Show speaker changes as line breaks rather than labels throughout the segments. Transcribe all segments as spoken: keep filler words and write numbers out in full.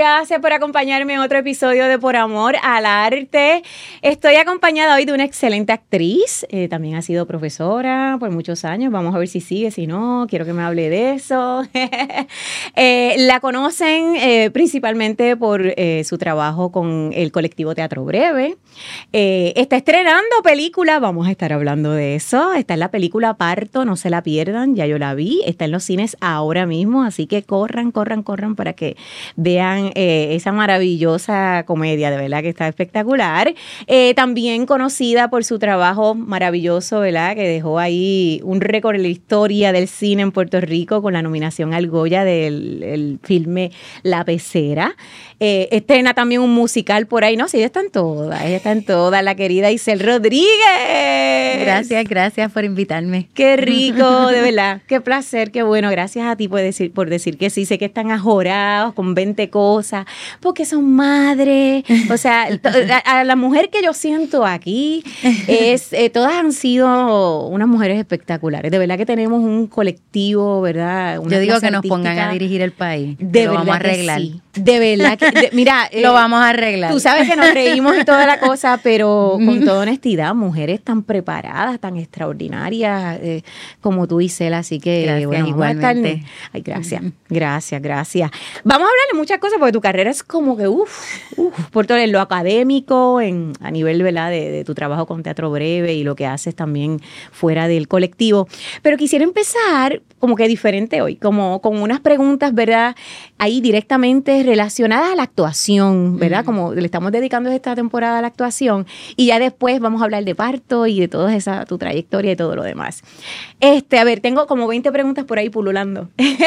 gracias por acompañarme en otro episodio de Por Amor al Arte. Estoy acompañada hoy de una excelente actriz, eh, también ha sido profesora por muchos años, vamos a ver si sigue, si no, quiero que me hable de eso. eh, la conocen eh, principalmente por eh, su trabajo con el colectivo Teatro Breve. Eh, está estrenando película, vamos a estar hablando de eso. Está en la película Parto, no se la pierdan, ya yo la vi, está en los cines ahora mismo, así que corran, corran, corran para que vean eh, esa maravillosa comedia, de verdad que está espectacular. Eh, también conocida por su trabajo maravilloso, ¿verdad? Que dejó ahí un récord en la historia del cine en Puerto Rico con la nominación al Goya del el filme La Pecera. Eh, estrena también un musical por ahí, no, sí, ella está en todas, ella está en todas, la querida Isel Rodríguez.
Gracias, gracias por invitarme.
Qué rico, de verdad, qué placer, qué bueno, gracias a ti por decir, por decir que sí, sé que están ajorados con veinte cosas, porque son madres, o sea, a, a la mujer que yo siento aquí, es eh, todas han sido unas mujeres espectaculares, de verdad que tenemos un colectivo, ¿verdad? Una
yo digo que
artística.
Nos pongan a dirigir el país,
de
lo
verdad
vamos a arreglar.
Sí. De verdad que, de, mira,
lo eh, vamos a arreglar.
Tú sabes que nos reímos y toda la cosa, pero con toda honestidad, mujeres tan preparadas, tan extraordinarias eh, como tú, Isela, así que
gracias,
bueno,
igualmente.
Estar, ay, gracias, gracias, gracias. Vamos a hablar de muchas cosas porque tu carrera es como que uff, uf, por todo en lo académico, en, a nivel, ¿verdad? De, de tu trabajo con Teatro Breve y lo que haces también fuera del colectivo. Pero quisiera empezar como que diferente hoy, como con unas preguntas, ¿verdad? Ahí directamente relacionadas a la actuación, ¿verdad? Mm. Como le estamos dedicando esta temporada a la actuación y ya después vamos a hablar de parto y de toda esa tu trayectoria y todo lo demás. Este, a ver, tengo como veinte preguntas por ahí pululando.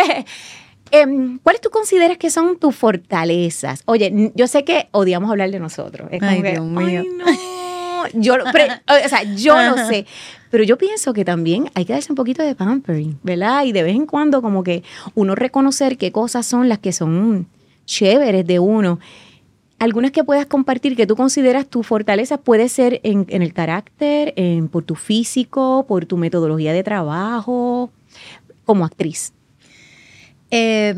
Eh, ¿Cuáles tú consideras que son tus fortalezas? Oye, yo sé que odiamos hablar de nosotros. Es como
ay,
que,
Dios mío.
Ay, no. Yo, pre, o sea, yo lo sé, pero yo pienso que también hay que darse un poquito de pampering, ¿verdad? Y de vez en cuando como que uno reconocer qué cosas son las que son chéveres de uno. Algunas que puedas compartir que tú consideras tu fortaleza puede ser en, en el carácter, en, por tu físico, por tu metodología de trabajo, como actriz.
Eh,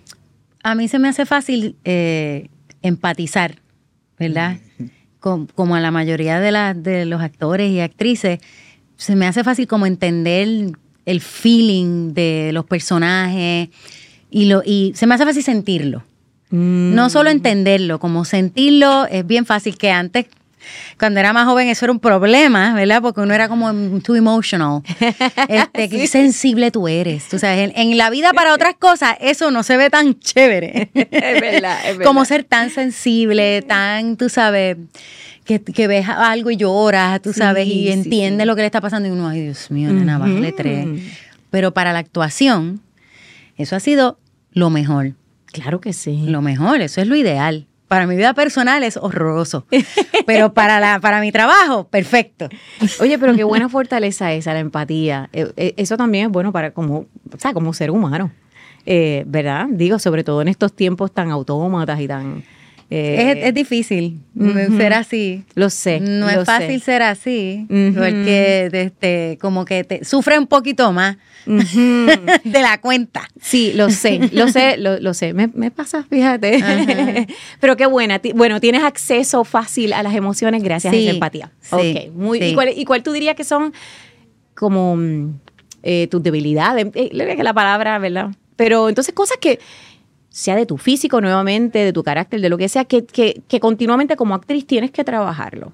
a mí se me hace fácil eh, empatizar, ¿verdad? Mm-hmm. Como, como a la mayoría de, la, de los actores y actrices, se me hace fácil como entender el feeling de los personajes y, lo, y se me hace fácil sentirlo. Mm. No solo entenderlo, como sentirlo es bien fácil, que antes, cuando era más joven, eso era un problema, ¿verdad? Porque uno era como too emotional. Este, sí. Qué sensible tú eres. Tú sabes, en, en la vida para otras cosas, eso no se ve tan chévere.
Es verdad, es verdad.
Como ser tan sensible, tan, tú sabes, que, que ves algo y lloras, tú sabes, sí, y entiendes sí, sí. lo que le está pasando. Y uno, ay, Dios mío, nena, uh-huh. bájale tres. Pero para la actuación, eso ha sido lo mejor.
Claro que sí.
Lo mejor, eso es lo ideal. Para mi vida personal es horroroso, pero para la para mi trabajo, perfecto.
Oye, pero qué buena fortaleza esa, la empatía. Eh, eso también es bueno para como, o sea, como ser humano, eh, ¿verdad? Digo, sobre todo en estos tiempos tan autómatas y tan...
Eh, es, es difícil uh-huh. ser así.
Lo sé.
No
lo
es fácil
sé.
ser así,
uh-huh.
porque este, como que te sufre un poquito más uh-huh. de la cuenta.
Sí, lo sé, lo sé, lo, lo sé. Me, me pasa, fíjate. Uh-huh. Pero qué buena. Bueno, tienes acceso fácil a las emociones gracias
sí,
a esa empatía.
Sí,
okay, muy.
Sí.
¿Y, cuál, ¿Y cuál tú dirías que son como eh, tus debilidades? Eh, que la palabra, ¿verdad? Pero entonces cosas que sea de tu físico nuevamente, de tu carácter, de lo que sea, que, que, que continuamente como actriz tienes que trabajarlo.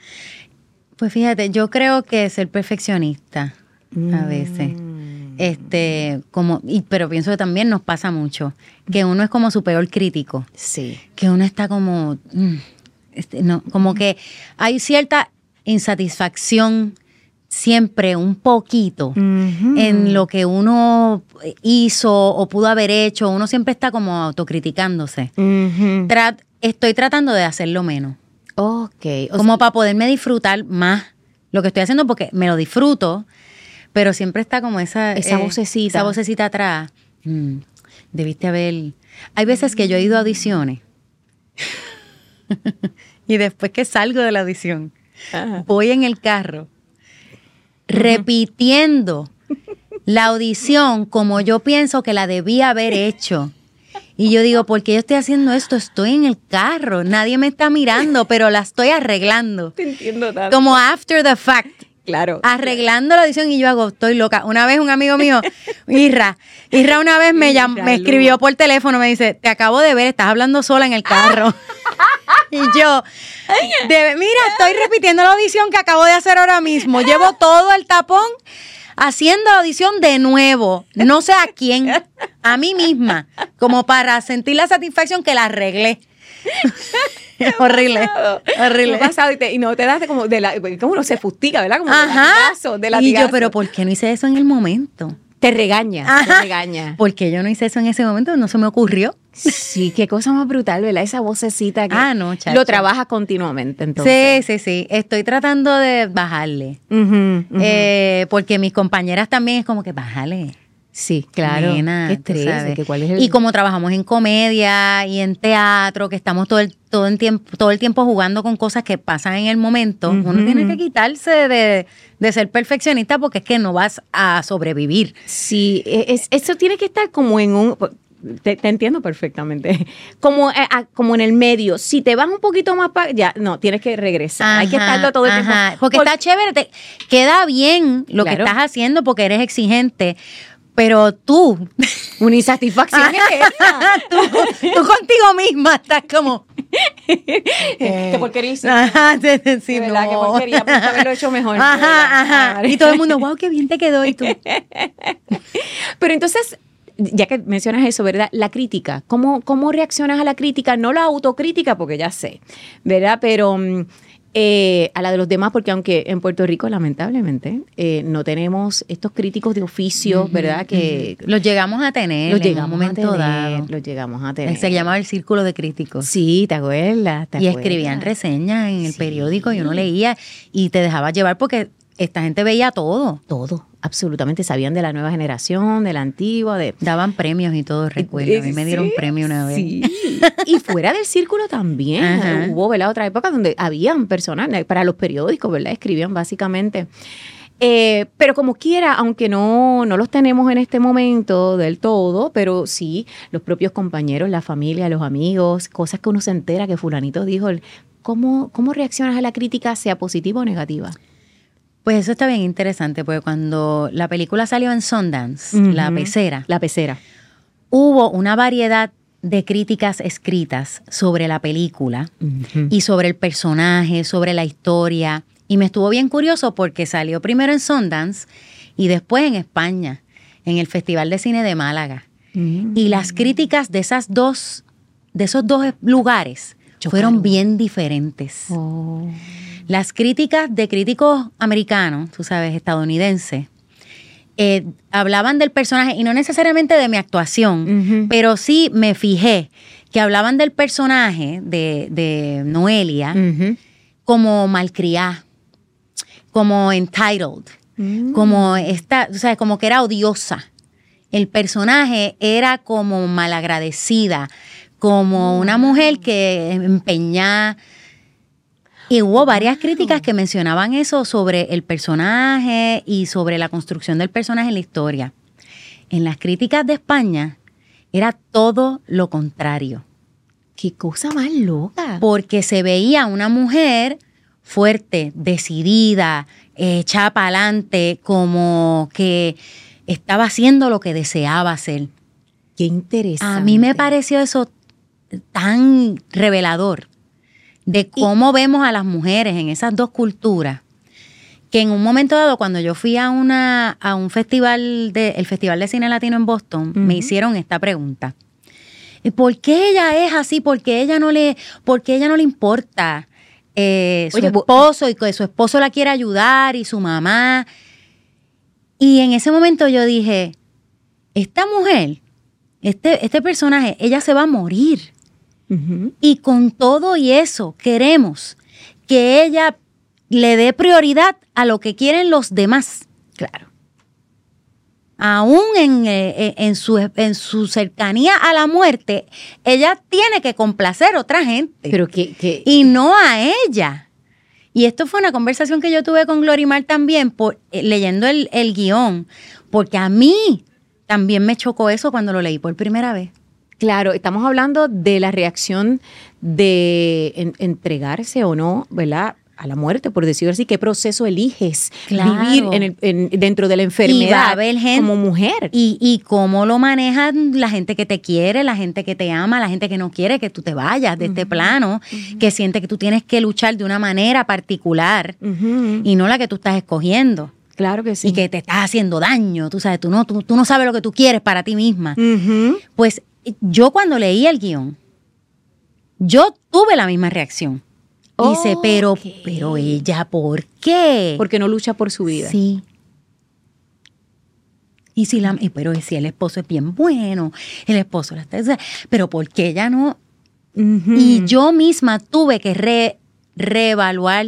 Pues fíjate, yo creo que ser perfeccionista mm. a veces, este, como, y, pero pienso que también nos pasa mucho, que uno es como su peor crítico.
Sí.
Que uno está como, mm, este, no, como que hay cierta insatisfacción siempre un poquito uh-huh. en lo que uno hizo o pudo haber hecho. Uno siempre está como autocriticándose. Uh-huh. Trat, estoy tratando de hacerlo menos.
Okay.
O como sea, para poderme disfrutar más lo que estoy haciendo, porque me lo disfruto, pero siempre está como esa...
Esa eh, vocecita.
Esa vocecita atrás. Mm, debiste haber... Hay veces que yo he ido a audiciones y después que salgo de la audición, uh-huh. voy en el carro repitiendo la audición como yo pienso que la debía haber hecho Y yo digo, ¿por qué yo estoy haciendo esto? Estoy en el carro, nadie me está mirando, pero la estoy arreglando.
Te entiendo tanto.
Como after the fact.
Claro.
Arreglando la edición y yo hago, estoy loca. Una vez un amigo mío, Isra, Isra una vez me, llam, me escribió por teléfono, me dice, te acabo de ver, estás hablando sola en el carro. Y yo, de, mira, estoy repitiendo la audición que acabo de hacer ahora mismo. Llevo todo el tapón haciendo la audición de nuevo. No sé a quién, a mí misma, como para sentir la satisfacción que la arreglé. horrible, horrible.
Pasado y, te, y no te das como de la, como uno se fustiga, ¿verdad? Como
Ajá.
de latigazo, de latigazo.
Y yo, pero ¿por qué no hice eso en el momento?
Te regaña,
Ajá.
te regaña.
Porque yo no hice eso en ese momento, no se me ocurrió.
Sí, qué cosa más brutal, ¿verdad? Esa vocecita que
ah, no, chacho.
lo trabajas continuamente, entonces.
Sí, sí, sí. Estoy tratando de bajarle.
Uh-huh, uh-huh.
Eh, porque mis compañeras también es como que bájale.
Sí, claro.
Nena,
qué estrés, que cuál es el...
Y como trabajamos en comedia y en teatro, que estamos todo el, todo el tiempo, todo el tiempo jugando con cosas que pasan en el momento, uh-huh. uno tiene que quitarse de, de ser perfeccionista porque es que no vas a sobrevivir.
Sí, es, eso tiene que estar como en un... Te, te entiendo perfectamente. Como, eh, como en el medio. Si te vas un poquito más para allá, no, tienes que regresar. Ajá, hay que estarlo todo el
ajá.
tiempo.
Porque Por, está chévere, te queda bien lo claro. que estás haciendo porque eres exigente. Pero tú,
una insatisfacción es esa.
tú, tú contigo misma estás como...
Qué porquería hice.
Ajá, sí, sí,
de verdad,
no.
qué porquería, puedes haberlo hecho mejor.
Ajá, ajá. Y todo el mundo, wow, qué bien te quedó. Y tú.
Pero entonces, ya que mencionas eso, ¿verdad? La crítica. ¿Cómo, cómo reaccionas a la crítica? No la autocrítica, porque ya sé, ¿verdad? Pero... Eh, a la de los demás, porque aunque en Puerto Rico, lamentablemente, eh, no tenemos estos críticos de oficio, uh-huh, ¿verdad? Que
uh-huh. Los llegamos a tener
los
en
llegamos
un momento
a tener,
dado.
Los llegamos a tener.
Se llamaba el Círculo de Críticos.
Sí, ¿te acuerdas? ¿Te
y
acuerdas?
Escribían reseñas en el
sí.
periódico y uno leía y te dejaba llevar porque esta gente veía todo.
Todo, absolutamente. Sabían de la nueva generación, de la antigua. De...
Daban premios y todo, recuerdo. A mí me dieron
sí,
premio una vez.
Sí. Y fuera del círculo también. Ajá. Hubo, ¿verdad? Otra época donde habían personas para los periódicos, ¿verdad? Escribían básicamente. Eh, pero como quiera, aunque no, no los tenemos en este momento del todo, pero sí, los propios compañeros, la familia, los amigos, cosas que uno se entera que fulanito dijo. ¿Cómo, cómo reaccionas a la crítica, sea positiva o negativa?
Pues eso está bien interesante, porque cuando la película salió en Sundance, uh-huh. La Pecera.
La Pecera.
Hubo una variedad de críticas escritas sobre la película uh-huh. y sobre el personaje, sobre la historia. Y me estuvo bien curioso porque salió primero en Sundance y después en España, en el Festival de Cine de Málaga. Uh-huh. Y las críticas de esas dos, de esos dos lugares Chocaron. fueron bien diferentes.
Oh.
Las críticas de críticos americanos, tú sabes, estadounidenses, eh, hablaban del personaje, y no necesariamente de mi actuación, uh-huh. pero sí me fijé que hablaban del personaje de, de Noelia uh-huh. como malcriada, como entitled, uh-huh. como esta, o sea, como que era odiosa. El personaje era como malagradecida, como uh-huh. una mujer que empeñaba. Y hubo varias críticas que mencionaban eso sobre el personaje y sobre la construcción del personaje en la historia. En las críticas de España era todo lo contrario.
¡Qué cosa más loca!
Porque se veía una mujer fuerte, decidida, echada para adelante, como que estaba haciendo lo que deseaba hacer.
¡Qué interesante!
A mí me pareció eso tan revelador de cómo y, vemos a las mujeres en esas dos culturas, que en un momento dado, cuando yo fui a una a un festival, de, el Festival de Cine Latino en Boston, uh-huh. me hicieron esta pregunta. ¿Por qué ella es así? ¿Por qué ella no le, por qué ella no le importa eh, su Oye, esposo y que su esposo la quiere ayudar y su mamá? Y en ese momento yo dije, esta mujer, este, este personaje, ella se va a morir. Uh-huh. Y con todo y eso queremos que ella le dé prioridad a lo que quieren los demás.
Claro.
Aún en, eh, en, su, en su cercanía a la muerte, ella tiene que complacer a otra gente.
Pero que, que,
y no a ella. Y esto fue una conversación que yo tuve con Glorimar también, por, eh, leyendo el, el guión, porque a mí también me chocó eso cuando lo leí por primera vez.
Claro, estamos hablando de la reacción de en, entregarse o no, ¿verdad?, a la muerte, por decirlo así. ¿Qué proceso eliges
Claro.
vivir en el, en, dentro de la enfermedad
Y va a haber gente,
como mujer?
Y, y cómo lo manejan la gente que te quiere, la gente que te ama, la gente que no quiere que tú te vayas de uh-huh. este plano, uh-huh. que siente que tú tienes que luchar de una manera particular uh-huh. y no la que tú estás escogiendo.
Claro que sí.
Y que te estás haciendo daño, tú sabes, tú no, tú, tú no sabes lo que tú quieres para ti misma.
Uh-huh.
Pues yo cuando leí el guión, yo tuve la misma reacción. Dice, okay. pero, pero ella, ¿por qué?
Porque no lucha por su vida.
Sí. Y si la, pero si el esposo es bien bueno, el esposo la está, pero ¿por qué ella no? Uh-huh. Y yo misma tuve que re, reevaluar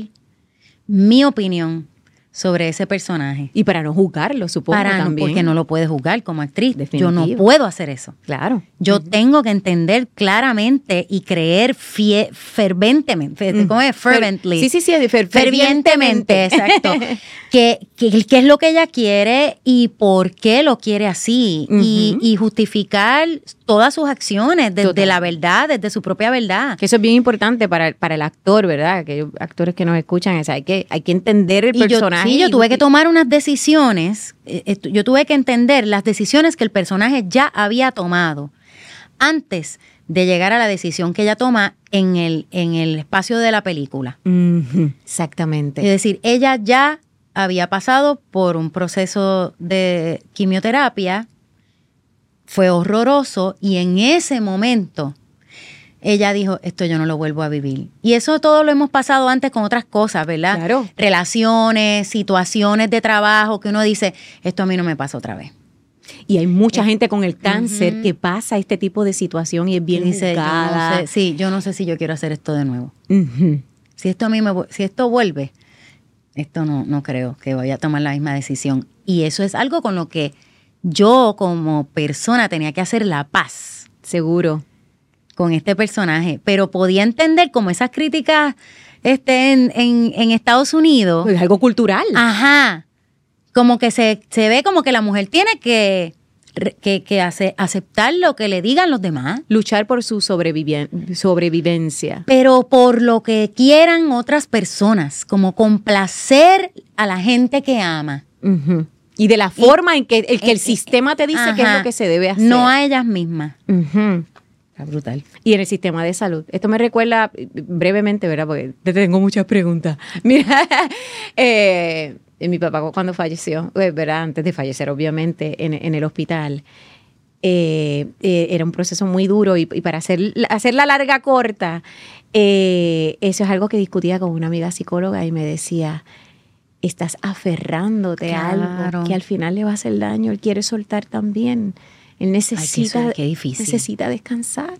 mi opinión sobre ese personaje.
Y para no juzgarlo, supongo,
para
también.
No, porque no lo puedes juzgar como actriz.
Definitivo.
Yo no puedo hacer eso.
Claro.
Yo uh-huh. tengo que entender claramente y creer fie, ferventemente. Uh-huh. ¿Cómo es? Fervently.
Sí, sí, sí. Fer,
fervientemente, exacto. que, que, que es lo que ella quiere y por qué lo quiere así. Uh-huh. y, y justificar todas sus acciones desde Total. la verdad, desde su propia verdad.
Que eso es bien importante para, para el actor, ¿verdad? Aquellos actores que nos escuchan, o sea, hay que, hay que entender el
y
personaje.
Yo, sí, yo tuve que tomar unas decisiones, eh, yo tuve que entender las decisiones que el personaje ya había tomado antes de llegar a la decisión que ella toma en el, en el espacio de la película.
Uh-huh. Exactamente.
Es decir, ella ya había pasado por un proceso de quimioterapia, fue horroroso y en ese momento ella dijo, esto yo no lo vuelvo a vivir. Y eso todo lo hemos pasado antes con otras cosas, ¿verdad?
Claro.
Relaciones, situaciones de trabajo que uno dice, esto a mí no me pasa otra vez.
Y hay mucha eh, gente con el cáncer uh-huh. que pasa este tipo de situación y es bien
dice,
juzgada.
Yo no sé, sí, yo no sé si yo quiero hacer esto de nuevo.
Uh-huh.
Si esto a mí me, si esto vuelve, esto no, no creo que vaya a tomar la misma decisión. Y eso es algo con lo que yo como persona tenía que hacer la paz.
Seguro.
Con este personaje, pero podía entender como esas críticas este, en, en, en Estados Unidos.
Es algo cultural.
Ajá. Como que se, se ve como que la mujer tiene que, que, que hace, aceptar lo que le digan los demás.
Luchar por su sobrevivi- sobrevivencia.
Pero por lo que quieran otras personas, como complacer a la gente que ama.
Uh-huh. Y de la forma y, en que, el, que el
eh,
sistema te dice
ajá,
qué es lo que se debe hacer.
No a ellas mismas.
Uh-huh.
Está brutal.
Y en el sistema de salud. Esto me recuerda brevemente, ¿verdad? Porque te tengo muchas preguntas. Mira, eh, mi papá cuando falleció, ¿verdad? Antes de fallecer, obviamente, en, en el hospital, eh, eh, era un proceso muy duro y, y para hacer, hacer la larga corta, eh, eso es algo que discutía con una amiga psicóloga y me decía, estás aferrándote
claro.
a algo que al final le va a hacer daño, él quiere soltar también. Él necesita,
Ay, qué, qué difícil.
necesita descansar.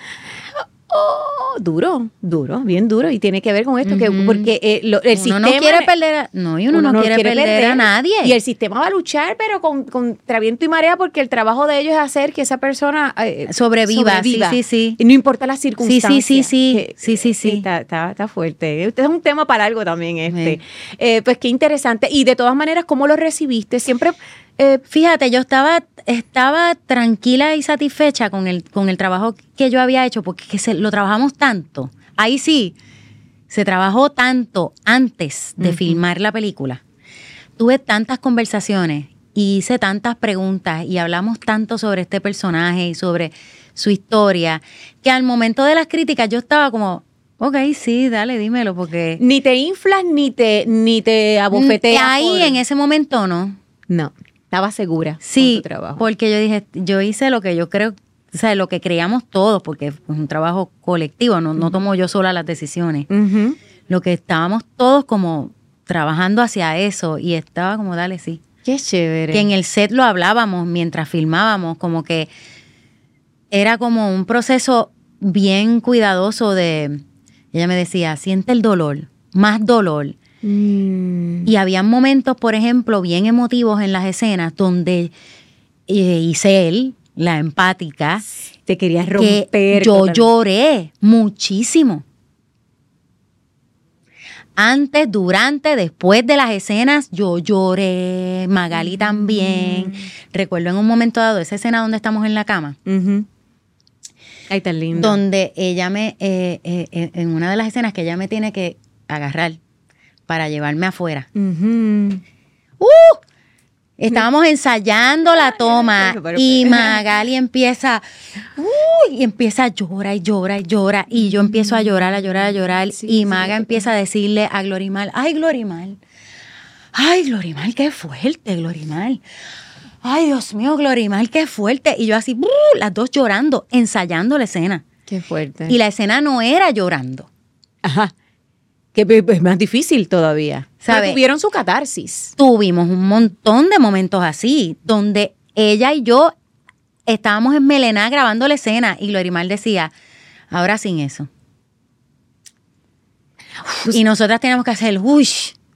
Oh, duro, duro, bien duro. Y tiene que ver con esto, uh-huh. que porque eh, lo, el
uno
sistema...
no quiere perder a, no, y uno, uno no, no quiere, quiere perder, perder a nadie.
Y el sistema va a luchar, pero con, contra viento y marea, porque el trabajo de ellos es hacer que esa persona eh,
sobreviva, sobreviva. Sí, sí, sí.
Y no importa las circunstancias.
Sí, sí, sí, sí.
Que,
sí, sí, sí.
Está, está, está fuerte. Este es un tema para algo también este. Sí. Eh, pues qué interesante. Y de todas maneras, ¿cómo lo recibiste? Siempre...
Eh, fíjate, yo estaba, estaba tranquila y satisfecha con el, con el trabajo que yo había hecho, porque que se, lo trabajamos tanto. Ahí sí, se trabajó tanto antes de uh-huh. filmar la película. Tuve tantas conversaciones y hice tantas preguntas y hablamos tanto sobre este personaje y sobre su historia, que al momento de las críticas yo estaba como... Ok, sí, dale, dímelo, porque...
Ni te inflas ni te, ni te abofeteas.
Ahí por... en ese momento no.
No. Estaba segura
sí,
con tu trabajo.
Porque yo dije, yo hice lo que yo creo, o sea, lo que creíamos todos, porque es un trabajo colectivo, no, uh-huh. no tomo yo sola las decisiones.
Uh-huh.
Lo que estábamos todos como trabajando hacia eso y estaba como, dale, sí.
Qué chévere.
Que en el set lo hablábamos mientras filmábamos, como que era como un proceso bien cuidadoso de, ella me decía, siente el dolor, más dolor.
Mm.
Y había momentos, por ejemplo, bien emotivos en las escenas donde eh, Isel, la empática,
te querías romper.
Que yo totalmente. Lloré muchísimo. Antes, durante, después de las escenas, yo lloré. Magali mm. también. Recuerdo en un momento dado esa escena donde estamos en la cama.
Uh-huh. Ay, tan lindo.
Donde ella me, eh, eh, en una de las escenas que ella me tiene que agarrar para llevarme afuera.
Uh-huh.
¡Uh! Estábamos ensayando la toma y Magali empieza, uh, y empieza a llorar y llora y llora y yo empiezo a llorar, a llorar, a llorar sí, y Maga sí, empieza a decirle a Glorimar, ay Glorimar, ay Glorimar, qué fuerte Glorimar, ay Dios mío Glorimar, qué fuerte, y yo así, uh, las dos llorando, ensayando la escena.
Qué fuerte.
Y la escena no era llorando.
Ajá. Que es más difícil todavía. ¿Sabe? Tuvieron su catarsis.
Tuvimos un montón de momentos así, donde ella y yo estábamos en Melená grabando la escena y Glorimar decía, ahora sin eso. Uf, y nosotras teníamos que hacer, uy,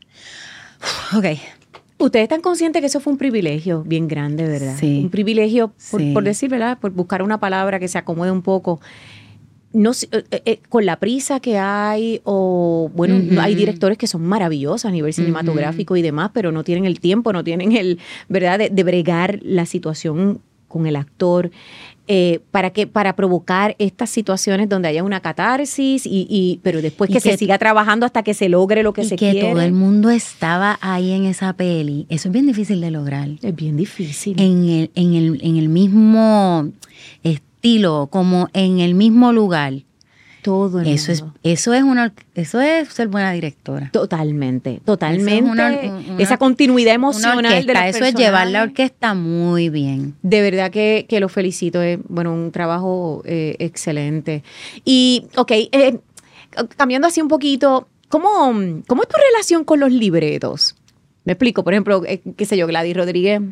ok.
Ustedes están conscientes que eso fue un privilegio bien grande, ¿verdad?
Sí.
Un privilegio, por,
sí.
por decir, ¿verdad? Por buscar una palabra que se acomode un poco. No sé, eh, eh, con la prisa que hay, o bueno, uh-huh. hay directores que son maravillosos a nivel cinematográfico uh-huh. y demás, pero no tienen el tiempo, no tienen el, ¿verdad?, de, de bregar la situación con el actor, eh, para que, para provocar estas situaciones donde haya una catarsis, y, y pero después que, que se siga trabajando hasta que se logre lo que
y
se
que
quiere.
Todo el mundo estaba ahí en esa peli. Eso es bien difícil de lograr.
Es bien difícil.
En el, en el, en el mismo estilo, como en el mismo lugar.
Todo el
eso
mundo.
es eso es una eso es ser buena directora.
Totalmente, totalmente. Es una, una,
esa
continuidad emocional
orquesta,
de las
eso es llevar la orquesta muy bien.
De verdad que, que lo felicito, es bueno, un trabajo eh, excelente. Y, ok, eh, cambiando así un poquito, ¿cómo, ¿cómo es tu relación con los libretos? Me explico, por ejemplo, eh, qué sé yo, Gladys Rodríguez.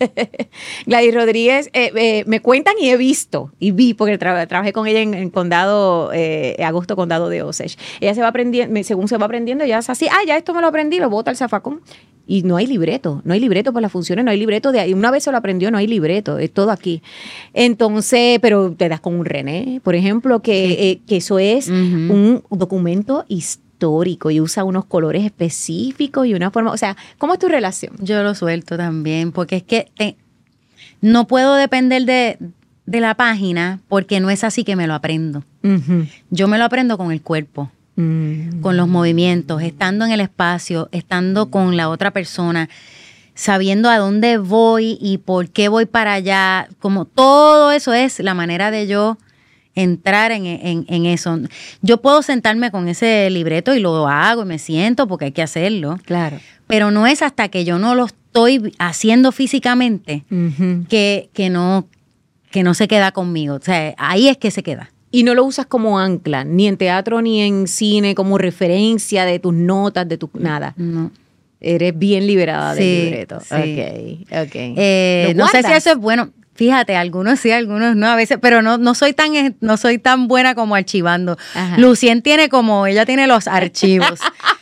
Gladys Rodríguez, eh, eh, me cuentan y he visto, y vi, porque tra- trabajé con ella en, en Condado, eh, Agosto, Condado de Osage. Ella se va aprendiendo, según se va aprendiendo, ya es así, ah, ya esto me lo aprendí, lo bota al zafacón. Y no hay libreto, no hay libreto para las funciones, no hay libreto de ahí. Una vez se lo aprendió, no hay libreto, es todo aquí. Entonces, pero te das con un René, por ejemplo, que, sí. eh, que eso es uh-huh. un documento histórico. histórico y usa unos colores específicos y una forma, o sea, ¿cómo es tu relación?
Yo lo suelto también, porque es que te, no puedo depender de, de la página, porque no es así que me lo aprendo. Uh-huh. Yo me lo aprendo con el cuerpo, uh-huh. con los movimientos, estando en el espacio, estando con la otra persona, sabiendo a dónde voy y por qué voy para allá, como todo eso es la manera de yo entrar en, en, en eso. Yo puedo sentarme con ese libreto y lo hago y me siento porque hay que hacerlo.
Claro.
Pero no es hasta que yo no lo estoy haciendo físicamente uh-huh. que, que, no, que no se queda conmigo. O sea, ahí es que se queda.
Y no lo usas como ancla, ni en teatro ni en cine, como referencia de tus notas, de tu nada.
No.
Eres bien liberada
sí,
del libreto.
Sí.
Ok, ok.
Eh, no sé si eso es bueno. Fíjate, algunos sí, algunos no, a veces, pero no, no soy tan, no soy tan buena como archivando. Ajá. Lucien tiene como, ella tiene los archivos.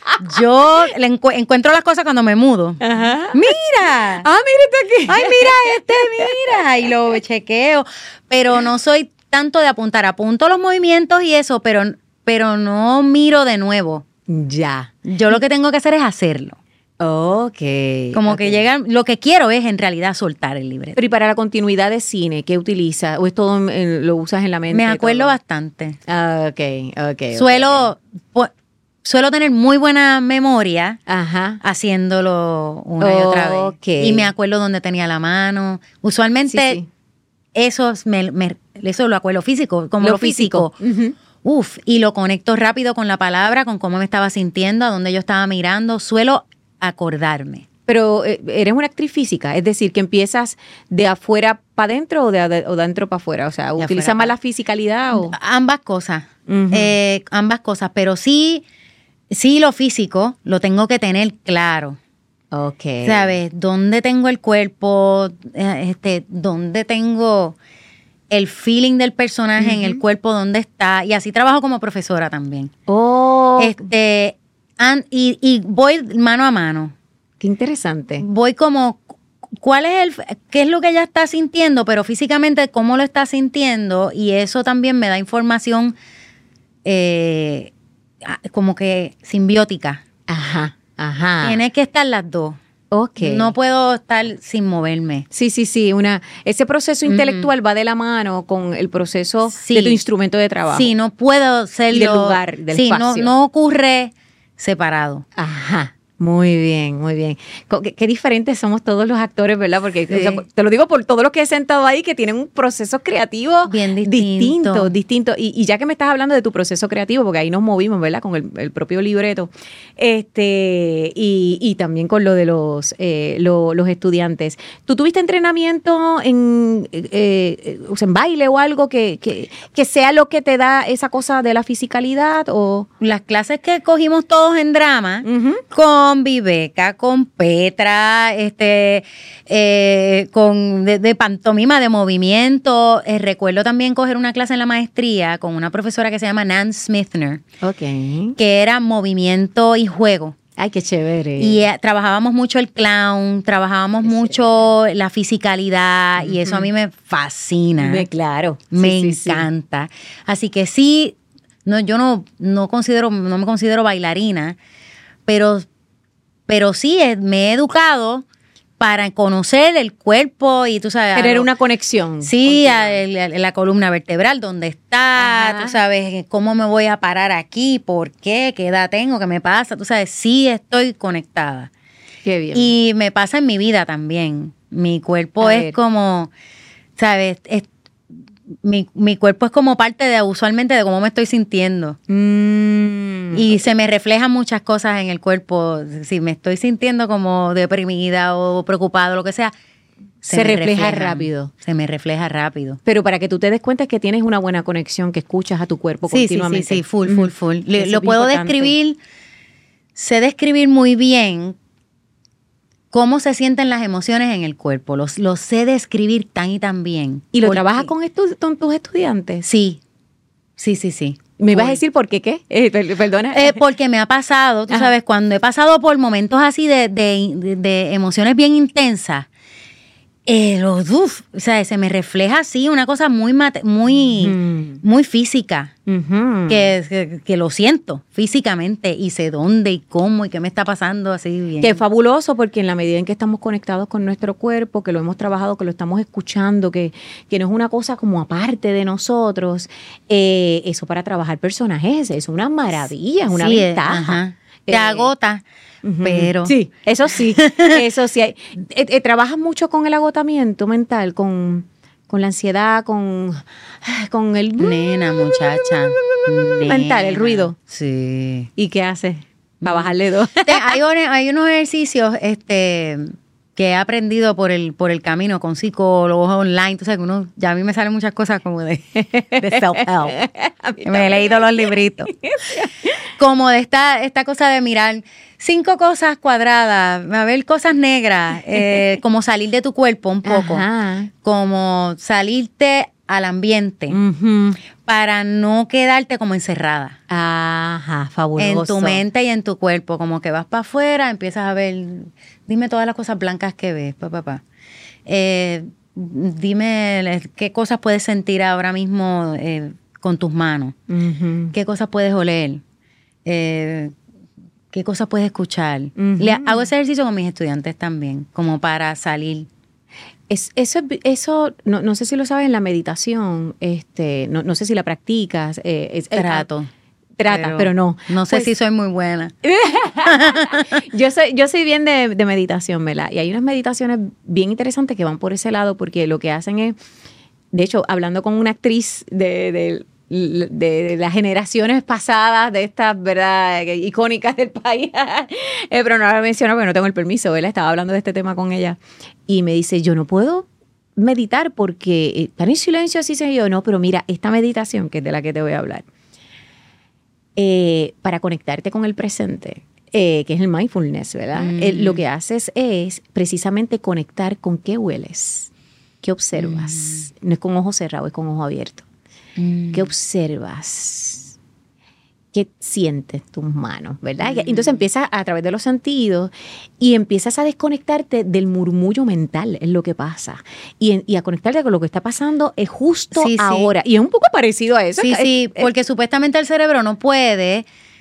Yo le encu- encuentro las cosas cuando me mudo.
Ajá.
¡Mira!
¡Ah, mira este aquí!
¡Ay, mira este, mira! Y lo chequeo. Pero no soy tanto de apuntar. Apunto los movimientos y eso, pero, pero no miro de nuevo.
Ya.
Yo lo que tengo que hacer es hacerlo.
Ok.
Como
okay.
que llegan, lo que quiero es en realidad soltar el libreto.
Pero y para la continuidad de cine, ¿qué utilizas? ¿O es todo, en, en, lo usas en la mente?
Me acuerdo
todo?
bastante.
Ah, ok, ok.
Suelo,
okay.
Po, suelo tener muy buena memoria
Ajá.
haciéndolo una oh, y otra vez.
Okay.
Y me acuerdo dónde tenía la mano. Usualmente sí, sí. Eso, me, me, eso lo acuerdo físico, como lo, lo físico. físico. Uh-huh. Uf, y lo conecto rápido con la palabra, con cómo me estaba sintiendo, a dónde yo estaba mirando. Suelo acordarme.
Pero eh, eres una actriz física, es decir, que empiezas de afuera para adentro o de, de adentro para afuera, o sea, ¿utilizas más la fisicalidad? O?
Ambas cosas,
uh-huh.
eh, ambas cosas, pero sí, sí lo físico lo tengo que tener claro.
Okay.
¿Sabes? ¿Dónde tengo el cuerpo? Este, ¿dónde tengo el feeling del personaje uh-huh. en el cuerpo? ¿Dónde está? Y así trabajo como profesora también.
Oh.
Este... And, y, y voy mano a mano.
Qué interesante.
Voy como, ¿cuál es el, qué es lo que ella está sintiendo? Pero físicamente, ¿cómo lo está sintiendo? Y eso también me da información eh, como que simbiótica.
Ajá, ajá.
Tiene que estar las dos.
Okay.
No puedo estar sin moverme.
Sí, sí, sí. Una, ese proceso uh-huh. intelectual va de la mano con el proceso
sí.
de tu instrumento de trabajo.
Sí, no puedo serlo.
Y del lugar, del
sí,
espacio.
No, no ocurre separado.
Ajá. Muy bien, muy bien. Qué, qué diferentes somos todos los actores, ¿verdad? Porque
sí.
o sea, te lo digo por todos los que he sentado ahí que tienen un proceso creativo
bien distinto.
distinto, distinto. Y, y ya que me estás hablando de tu proceso creativo, porque ahí nos movimos, ¿verdad? Con el, el propio libreto, este, y, y también con lo de los, eh, lo, los estudiantes. ¿Tú tuviste entrenamiento en, eh, o sea, en baile o algo que, que, que sea lo que te da esa cosa de la fisicalidad? O
las clases que cogimos todos en drama, uh-huh. con con Viveca, con Petra, este, eh, con de, de pantomima, de movimiento. Eh, recuerdo también coger una clase en la maestría con una profesora que se llama Nan Smithner,
okay.
que era movimiento y juego.
Ay, qué chévere.
Y eh, trabajábamos mucho el clown, trabajábamos qué mucho chévere. La fisicalidad, uh-huh. y eso a mí me fascina.
Me, claro.
Me
sí, sí,
encanta.
Sí.
Así que sí, no, yo no, no considero, no me considero bailarina, pero Pero sí, me he educado para conocer el cuerpo y tú sabes...
Tener una conexión.
Sí, a, a, a la columna vertebral, dónde está, ajá. Tú sabes, cómo me voy a parar aquí, por qué, qué edad tengo, qué me pasa, tú sabes, sí estoy conectada.
Qué bien.
Y me pasa en mi vida también. Mi cuerpo a es ver. como, ¿sabes? Es, mi, mi cuerpo es como parte de, usualmente, de cómo me estoy sintiendo.
Mm.
Y se me reflejan muchas cosas en el cuerpo. Si me estoy sintiendo como deprimida o preocupada o lo que sea,
se, se refleja reflejan. rápido.
Se me refleja rápido.
Pero para que tú te des cuenta que tienes una buena conexión, que escuchas a tu cuerpo
sí,
continuamente.
Sí, sí, sí, full, full, full. Mm. Le, lo puedo importante. describir, sé describir muy bien cómo se sienten las emociones en el cuerpo. Los, los sé describir tan y tan bien.
¿Y lo porque, trabajas con, estu- con tus estudiantes?
Sí, sí, sí, sí.
¿Me ibas a decir por qué qué? Eh, perdona.
Eh, porque me ha pasado, tú Ajá. sabes, cuando he pasado por momentos así de, de, de, de emociones bien intensas, eh, los, uf, o sea, se me refleja así una cosa muy mate, muy, uh-huh. muy física, uh-huh. que, que, que lo siento físicamente y sé dónde y cómo y qué me está pasando así bien.
Que es fabuloso porque en la medida en que estamos conectados con nuestro cuerpo, que lo hemos trabajado, que lo estamos escuchando, que, que no es una cosa como aparte de nosotros, eh, eso para trabajar personajes es una maravilla, es una
sí,
ventaja.
Eh, Te eh, agota. Uh-huh. Pero
sí, eso sí, eso sí. Eh, eh, ¿Trabajas mucho con el agotamiento mental, con, con la ansiedad, con, con el...
Nena, muchacha.
Mental,
Nena.
El ruido.
Sí.
¿Y qué haces? Para bajarle dos.
hay, hay unos ejercicios este, que he aprendido por el, por el camino con psicólogos online. Tú sabes que uno, ya a mí me salen muchas cosas como de, de self-help. Me he leído los libritos. Como de esta, esta cosa de mirar cinco cosas cuadradas, a ver cosas negras, eh, como salir de tu cuerpo un poco,
Ajá.
como salirte al ambiente,
uh-huh.
para no quedarte como encerrada.
Ajá, fabuloso.
En tu mente y en tu cuerpo, como que vas para afuera, empiezas a ver, dime todas las cosas blancas que ves, papá, papá. Eh, dime qué cosas puedes sentir ahora mismo eh, con tus manos,
uh-huh.
qué cosas puedes oler. Eh, ¿Qué cosas puedes escuchar?
Uh-huh.
Le hago ese ejercicio con mis estudiantes también, como para salir.
Es, eso, eso no, no sé si lo sabes en la meditación, este, no, no sé si la practicas. Eh, es,
Trato.
Eh, trata, pero, pero no.
No sé
pues,
si soy muy buena.
yo soy, yo soy bien de, de meditación, ¿verdad? Y hay unas meditaciones bien interesantes que van por ese lado, porque lo que hacen es, de hecho, hablando con una actriz de, de de las generaciones pasadas, de estas, ¿verdad?, icónicas del país, eh, pero no la menciono porque no tengo el permiso, ¿verdad? Estaba hablando de este tema con ella y me dice, yo no puedo meditar porque estar en silencio así se yo, no, pero mira, esta meditación, que es de la que te voy a hablar, eh, para conectarte con el presente, eh, que es el mindfulness, ¿verdad? Mm. Eh, lo que haces es precisamente conectar con qué hueles, qué observas. Mm. No es con ojo cerrado, es con ojo abierto. ¿Qué observas? ¿Qué sientes tus manos? ¿Verdad? Mm. Entonces empiezas a través de los sentidos y empiezas a desconectarte del murmullo mental, es lo que pasa. Y, y a conectarte con lo que está pasando es justo sí, ahora. Sí. Y es un poco parecido a eso.
Sí,
es,
sí,
es,
porque es, supuestamente el cerebro no puede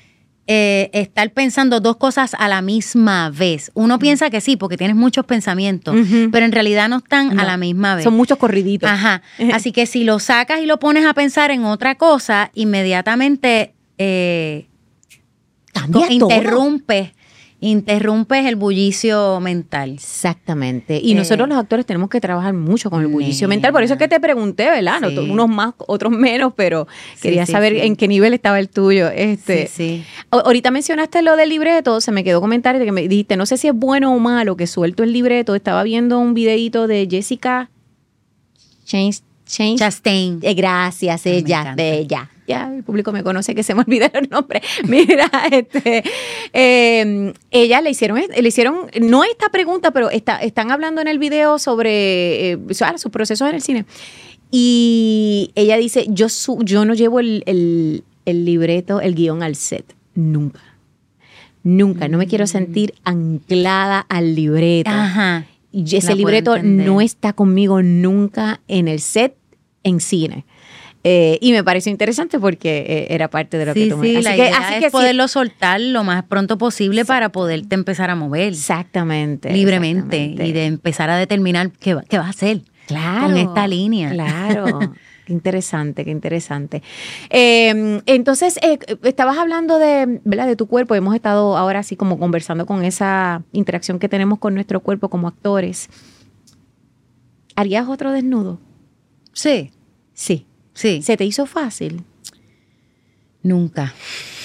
eh, estar pensando dos cosas a la misma vez. Uno piensa que sí, porque tienes muchos pensamientos, uh-huh. pero en realidad no están no, a la misma vez.
Son muchos corriditos.
Ajá. Así que si lo sacas y lo pones a pensar en otra cosa, inmediatamente eh,
Cambia
interrumpes.
todo.
Interrumpes el bullicio mental.
Exactamente. Y
eh,
nosotros los actores tenemos que trabajar mucho con el bullicio nena. mental. Por eso es que te pregunté, ¿verdad? Sí. No, unos más, otros menos, pero sí, quería sí, saber sí. en qué nivel estaba el tuyo. Este,
sí, sí.
Ahorita mencionaste lo del libreto, se me quedó comentario de que me dijiste, no sé si es bueno o malo que suelto el libreto. Estaba viendo un videíto de Jessica Chastain.
Chastain.
Eh, gracias, ella, bella. Ya el público me conoce que se me olvida el nombre. Mira, este, eh, ella le hicieron, le hicieron, no esta pregunta, pero está, están hablando en el video sobre eh, sus procesos en el cine. Y ella dice, yo, su, yo no llevo el, el, el libreto, el guión al set, nunca. Nunca, no me quiero sentir anclada al libreto.
Ajá.
Y ese libreto no está conmigo nunca en el set en cine. Eh, y me pareció interesante porque eh, era parte de lo
sí,
que tú me...
Sí,
así
la
que,
idea
así
es
que
poderlo
sí.
soltar lo más pronto posible para poderte empezar a mover.
Exactamente.
Libremente.
Exactamente.
Y de empezar a determinar qué, qué vas a hacer
claro,
con esta línea.
Claro. Qué interesante, qué interesante. Eh, entonces, eh, estabas hablando de, ¿verdad? de tu cuerpo. Hemos estado ahora así como conversando con esa interacción que tenemos con nuestro cuerpo como actores. ¿Harías otro desnudo?
Sí.
Sí.
Sí.
¿Se te hizo fácil?
Nunca.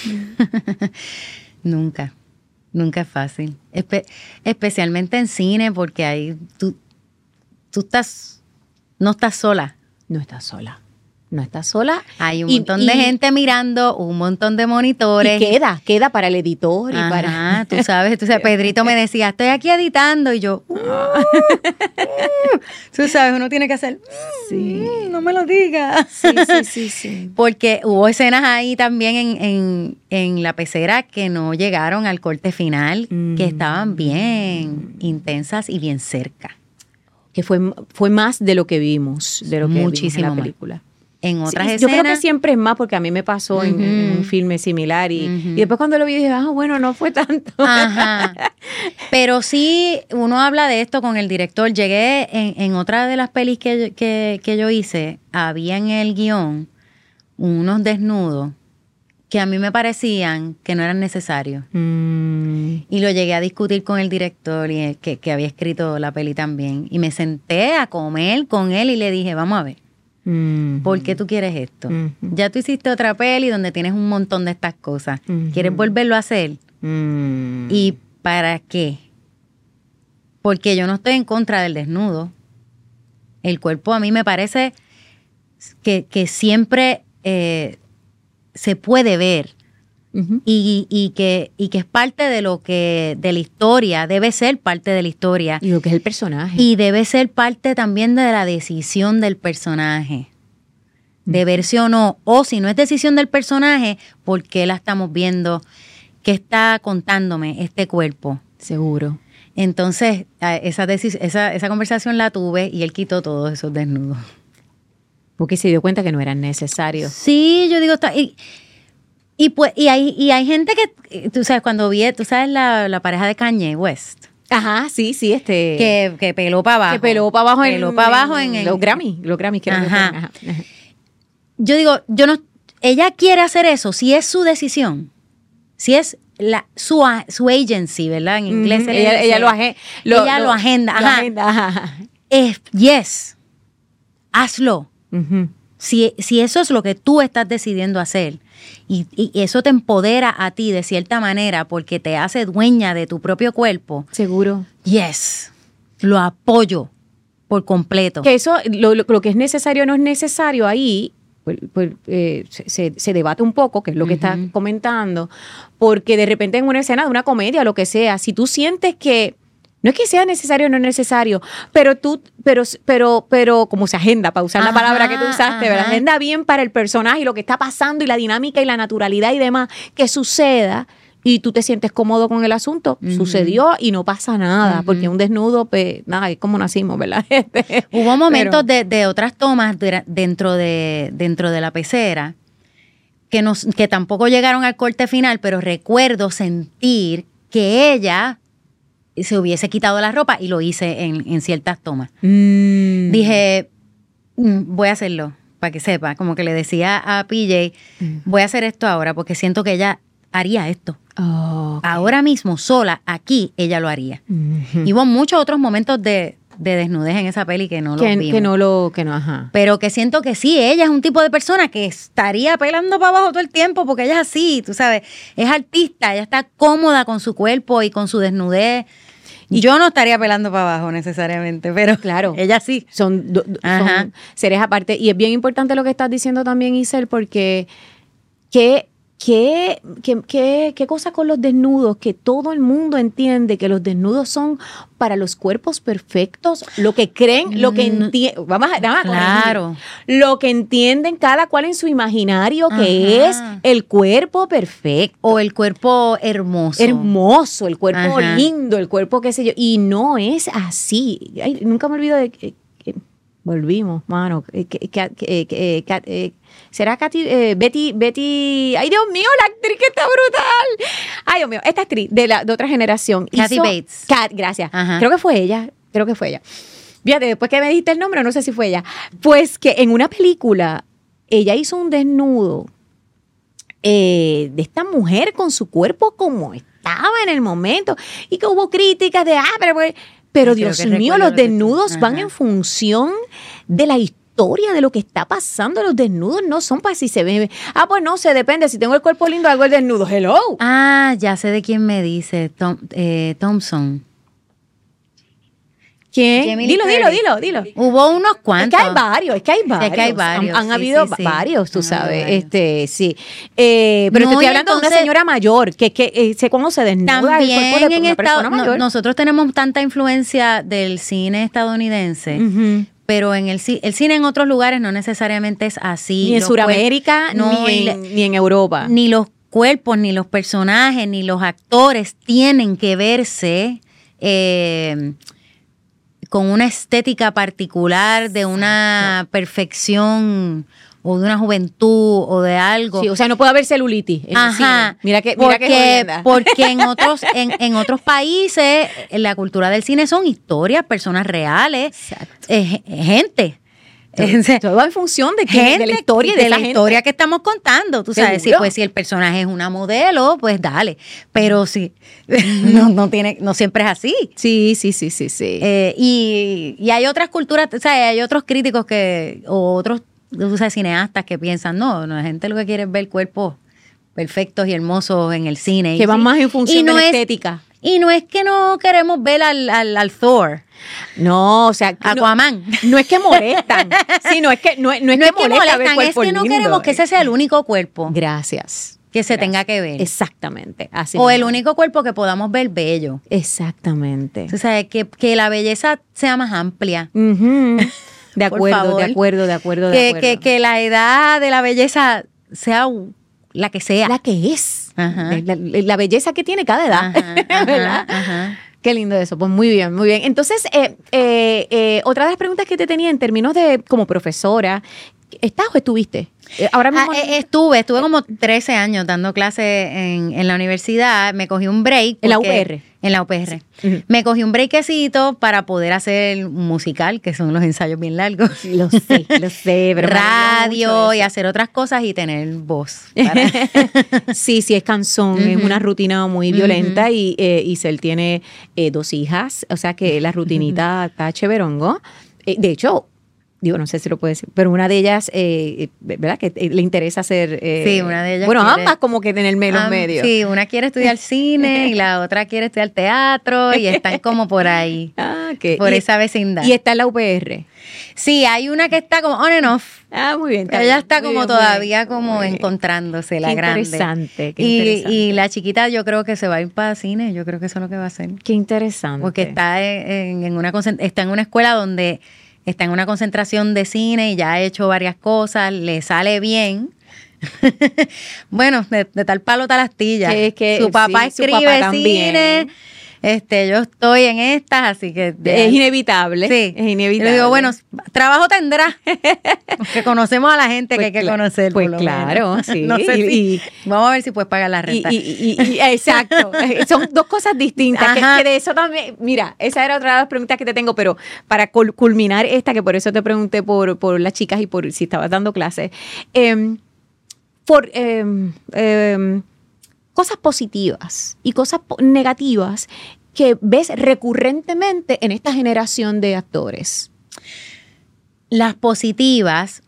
Nunca. Nunca es fácil. Espe- especialmente en cine, porque ahí tú, tú estás, no estás sola.
No estás sola. No estás sola.
Hay un
y,
montón
y,
de gente mirando, un montón de monitores.
Y queda, queda para el editor. Y
Ajá,
para...
tú sabes, tú sabes, Pedrito me decía, estoy aquí editando, y yo, uh, uh, tú sabes, uno tiene que hacer,
sí.
uh, no me lo digas.
Sí, sí, sí, sí.
Porque hubo escenas ahí también en, en, en la pecera que no llegaron al corte final, mm. que estaban bien intensas y bien cerca.
Que fue, fue más de lo que vimos, de lo que
Muchísimo
vimos en la película.
Más. En otras sí, escenas.
Yo creo que siempre es más, porque a mí me pasó uh-huh. en, en un filme similar y, uh-huh. y después cuando lo vi dije, ah, bueno, no fue tanto.
Ajá. Pero sí, uno habla de esto con el director. Llegué en, en otra de las pelis que, que, que yo hice, había en el guión unos desnudos que a mí me parecían que no eran necesarios. Mm. Y lo llegué a discutir con el director y el que, que había escrito la peli también. Y me senté a comer con él y le dije, vamos a ver. Mm-hmm. ¿Por qué tú quieres esto? Mm-hmm. Ya tú hiciste otra peli donde tienes un montón de estas cosas. Mm-hmm. ¿Quieres volverlo a hacer? Mm-hmm. ¿Y para qué? Porque yo no estoy en contra del desnudo. El cuerpo a mí me parece que, que siempre eh, se puede ver. Uh-huh. Y, y, que, y que es parte de lo que, de la historia, debe ser parte de la historia.
Y lo que es el personaje.
Y debe ser parte también de la decisión del personaje. Uh-huh. De verse o no. O si no es decisión del personaje, ¿por qué la estamos viendo? ¿Qué está contándome este cuerpo?
Seguro.
Entonces, esa, decis- esa, esa conversación la tuve y él quitó todos esos desnudos.
Porque se dio cuenta que no eran necesarios.
Sí, yo digo... Está, y, Y pues y hay y hay gente que, tú sabes, cuando vi, tú sabes la, la pareja de Kanye West.
Ajá, sí, sí, este.
Que, que peló para abajo.
Que peló para abajo
peló
en,
para abajo en,
en,
en
los Grammy, los Grammy creo que
ajá.
Ajá. Ajá.
Yo digo, yo no, ella quiere hacer eso, si es su decisión, si es la su su agency, ¿verdad? En inglés.
Uh-huh. ella, ella lo, age,
lo ella lo, lo agenda,
lo
ajá.
agenda, ajá.
Es, yes, hazlo. Uh-huh. Si, si eso es lo que tú estás decidiendo hacer y, y eso te empodera a ti de cierta manera porque te hace dueña de tu propio cuerpo.
Seguro.
Yes, lo apoyo por completo.
Que eso, lo, lo, lo que es necesario o no es necesario ahí, pues, pues eh, se, se debate un poco, que es lo que uh-huh. estás comentando, porque de repente en una escena de una comedia o lo que sea, si tú sientes que no es que sea necesario o no es necesario, pero tú, pero, pero, pero, como se agenda, para usar ajá, la palabra que tú usaste, ¿verdad? Agenda bien para el personaje y lo que está pasando y la dinámica y la naturalidad y demás, que suceda y tú te sientes cómodo con el asunto, uh-huh. sucedió y no pasa nada, uh-huh. porque un desnudo, pues, nada, es como nacimos, ¿verdad?
Hubo momentos pero, de, de otras tomas de, dentro, de, dentro de la pecera, que, nos, que tampoco llegaron al corte final, pero recuerdo sentir que ella se hubiese quitado la ropa y lo hice en, en ciertas tomas.
Mm.
Dije, mm, voy a hacerlo, para que sepa, como que le decía a P J, mm. voy a hacer esto ahora porque siento que ella haría esto.
Oh, okay.
Ahora mismo, sola, aquí, ella lo haría.
Mm-hmm.
Y hubo muchos otros momentos de, de desnudez en esa peli que no lo vimos.
Que no lo, que no, ajá.
Pero que siento que sí, ella es un tipo de persona que estaría pelando para abajo todo el tiempo porque ella es así, tú sabes, es artista, ella está cómoda con su cuerpo y con su desnudez. Y yo no estaría pelando para abajo necesariamente, pero
claro,
ella sí.
Son, do, son seres aparte. Y es bien importante lo que estás diciendo también, Isel, porque ¿qué, qué, qué, qué, qué cosa con los desnudos? Que todo el mundo entiende que los desnudos son para los cuerpos perfectos, lo que creen, lo que entienden. Vamos a, vamos a
claro.
Lo que entienden cada cual en su imaginario que Ajá. es el cuerpo perfecto.
O el cuerpo hermoso.
Hermoso, el cuerpo
Ajá.
lindo, el cuerpo qué sé yo. Y no es así. Ay, nunca me olvido de que, que volvimos, mano. Que, que, que, que, que, eh, ¿Será Katy, eh, Betty, Betty? Ay, Dios mío, la actriz que está brutal. Ay, Dios mío, esta actriz de, la, de otra generación.
Kathy
hizo,
Bates.
Kat, gracias.
Ajá.
Creo que fue ella, creo que fue ella. Fíjate, después que me dijiste el nombre, no sé si fue ella. Pues que en una película, ella hizo un desnudo eh, de esta mujer con su cuerpo como estaba en el momento. Y que hubo críticas de, ah, pero... Pero
Creo
Dios mío, los desnudos van en función de la historia, de lo que está pasando. Los desnudos no son para si se ve. Ah, pues no sé, depende. Si tengo el cuerpo lindo, hago el desnudo. Hello.
Ah, ya sé de quién me dice. Tom, eh, Thompson.
¿Quién? Jamie dilo, dilo, dilo, dilo.
Hubo unos cuantos.
Es que hay varios, es que hay varios.
Es que hay varios.
Han, han
sí,
habido
sí, sí.
varios, tú
han
sabes.
varios.
Este, sí. Eh, pero
no,
te estoy hablando
entonces,
de una señora mayor, que, que eh, sé cómo se desnuda
también
el cuerpo de
en
una
Estado,
persona mayor.
No, nosotros tenemos tanta influencia del cine estadounidense. Uh-huh. Pero en el, el cine en otros lugares no necesariamente es así.
Ni en Sudamérica,
no,
ni, en, ni en Europa.
Ni los cuerpos, ni los personajes, ni los actores tienen que verse eh, con una estética particular, de una Exacto. perfección o de una juventud o de algo.
Sí, o sea, no puede haber celulitis en
Ajá,
el cine. Mira que,
porque,
mira que jodienda.
Porque en otros, en, en otros países, en la cultura del cine son historias, personas reales, eh, gente.
Todo, todo va en función de, que,
gente,
de la historia y de,
de la
gente.
historia que estamos contando. Tú sabes, si, pues, si el personaje es una modelo, pues dale. Pero si no, no tiene, no siempre es así.
Sí, sí, sí, sí, sí.
Eh, y, y hay otras culturas, o sea, hay otros críticos que, o otros, o sea, cineastas que piensan, no, no, la gente lo que quiere es ver cuerpos perfectos y hermosos en el cine.
Que
y,
van más en función
no
de la
es,
estética.
Y no es que no queremos ver al, al, al Thor.
No, o sea,
Aquaman.
No, no es que molestan. Sí, no es que no, no es
no
que,
es que
molesta
molestan,
ver cuerpo
es que no
lindo.
queremos que ese sea el único cuerpo.
Gracias.
Que se
Gracias.
tenga que ver.
Exactamente. Así
o
mismo.
el único cuerpo que podamos ver bello.
Exactamente.
O sea, que, que la belleza sea más amplia.
Uh-huh. De acuerdo, de acuerdo, de acuerdo, de
que,
acuerdo.
Que, que la edad de la belleza sea la que sea.
La que es.
Ajá.
La, la, la belleza que tiene cada edad.
Ajá, ajá,
¿verdad?
Ajá.
Qué lindo eso. Pues muy bien, muy bien. Entonces, eh, eh, eh, otra de las preguntas que te tenía en términos de como profesora, ¿estás o estuviste? Eh, ahora mismo.
Ah, eh, estuve, estuve como trece años dando clases en, en la universidad. Me cogí un break.
¿En la U P R?
En la U P R.
Sí. Uh-huh.
Me cogí un breakcito para poder hacer un musical, que son los ensayos bien largos.
Lo sé, lo sé. Pero
radio y hacer otras cosas y tener voz. Para...
sí, sí, es cansón. Uh-huh. Es una rutina muy violenta. Uh-huh. Y eh, Isel tiene eh, dos hijas. O sea que la rutinita uh-huh. está chéverongo. Eh, de hecho, digo, no sé si lo puedo decir, pero una de ellas, eh, ¿verdad? Que le interesa hacer... Eh,
sí, una de ellas
Bueno,
quiere,
ambas como que en el medio.
Um,
medio.
Sí, una quiere estudiar cine y la otra quiere estudiar teatro y están como por ahí,
ah, okay.
por
y,
esa vecindad.
¿Y está en la U P R?
Sí, hay una que está como on and off.
Ah, muy bien. Está
Ella
bien,
está como
bien,
todavía
bien,
como encontrándose, la
qué
grande.
Interesante, qué
y,
interesante.
Y la chiquita yo creo que se va a ir para cine, yo creo que eso es lo que va a hacer.
Qué interesante.
Porque está en, en una está en una escuela donde está en una concentración de cine y ya ha hecho varias cosas, le sale bien. Bueno, de, de tal palo tal astilla.
Es que,
su papá
sí,
escribe
su papá
cine, Este, yo estoy en estas, así que...
Es inevitable.
Sí.
Es inevitable.
Yo digo, bueno, trabajo tendrá. Que conocemos a la gente
pues
que hay que
cl-
conocer.
Pues claro,
menos.
sí.
No sé
y,
si,
y,
vamos a ver si puedes pagar la renta.
Y, y, y, y, exacto. Son dos cosas distintas. Que, que de eso también, mira, esa era otra de las preguntas que te tengo, pero para culminar esta, que por eso te pregunté por, por las chicas y por si estabas dando clases, eh, por eh, eh, cosas positivas y cosas po- negativas que ves recurrentemente en esta generación de actores.
Las positivas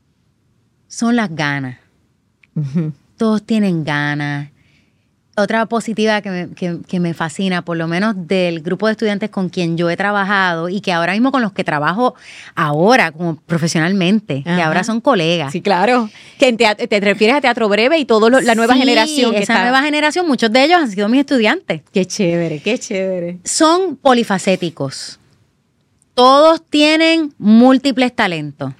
son las ganas.
Uh-huh.
Todos tienen ganas. Otra positiva que me, que, que me fascina, por lo menos del grupo de estudiantes con quien yo he trabajado y que ahora mismo con los que trabajo ahora, como profesionalmente,
Ajá.
que ahora son colegas.
Sí, claro. Que en teatro, te refieres a Teatro Breve y toda la nueva
Sí,
generación. Que
esa
está...
nueva generación, muchos de ellos han sido mis estudiantes.
Qué chévere, qué chévere.
Son polifacéticos. Todos tienen múltiples talentos.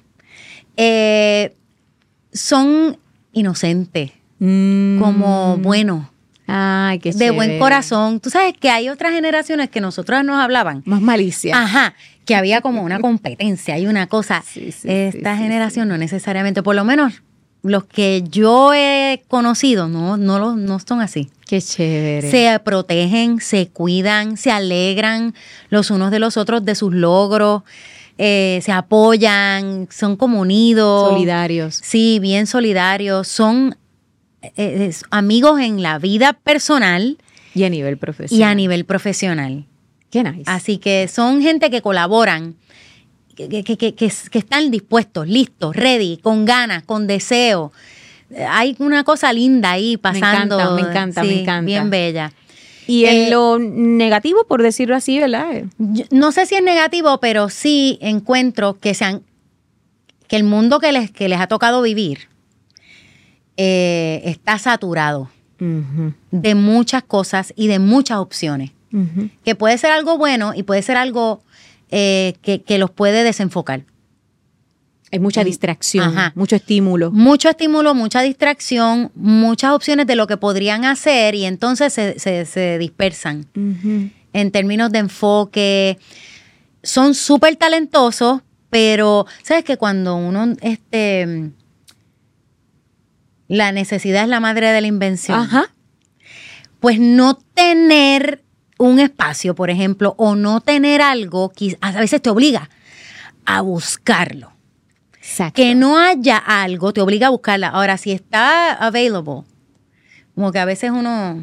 Eh, son inocentes,
Mm.
como buenos.
Ay, qué
de
chévere.
buen corazón. Tú sabes que hay otras generaciones que nosotras nos hablaban.
Más malicia.
Ajá, que había como una competencia y una cosa.
Sí, sí,
Esta
sí,
generación
sí,
no necesariamente, por lo menos los que yo he conocido, no, no, lo, no son así.
Qué chévere.
Se protegen, se cuidan, se alegran los unos de los otros de sus logros, eh, se apoyan, son como unidos.
Solidarios.
Sí, bien solidarios. Son eh, amigos en la vida personal
Y a nivel profesional.
y a nivel profesional.
Qué nice.
Así que son gente que colaboran, que, que, que, que, que están dispuestos, listos, ready, con ganas, con deseo. Hay una cosa linda ahí pasando.
Me encanta, me encanta,
sí,
me encanta.
Bien bella.
Y en
Eh,
lo negativo, por decirlo así, ¿verdad?
Yo no sé si es negativo, pero sí encuentro que sean que el mundo que les, que les ha tocado vivir eh, está saturado
Uh-huh.
de muchas cosas y de muchas opciones.
Uh-huh.
Que puede ser algo bueno y puede ser algo eh, que, que los puede desenfocar.
Hay mucha
Mm,
distracción,
ajá.
mucho estímulo.
Mucho estímulo, mucha distracción, muchas opciones de lo que podrían hacer y entonces se, se, se dispersan.
Uh-huh.
En términos de enfoque, son súper talentosos, pero sabes que cuando uno, este, la necesidad es la madre de la invención.
Ajá.
Pues no tener un espacio, por ejemplo, o no tener algo, a veces te obliga a buscarlo.
Exacto.
Que no haya algo, te obliga a buscarla. Ahora, si está available, como que a veces uno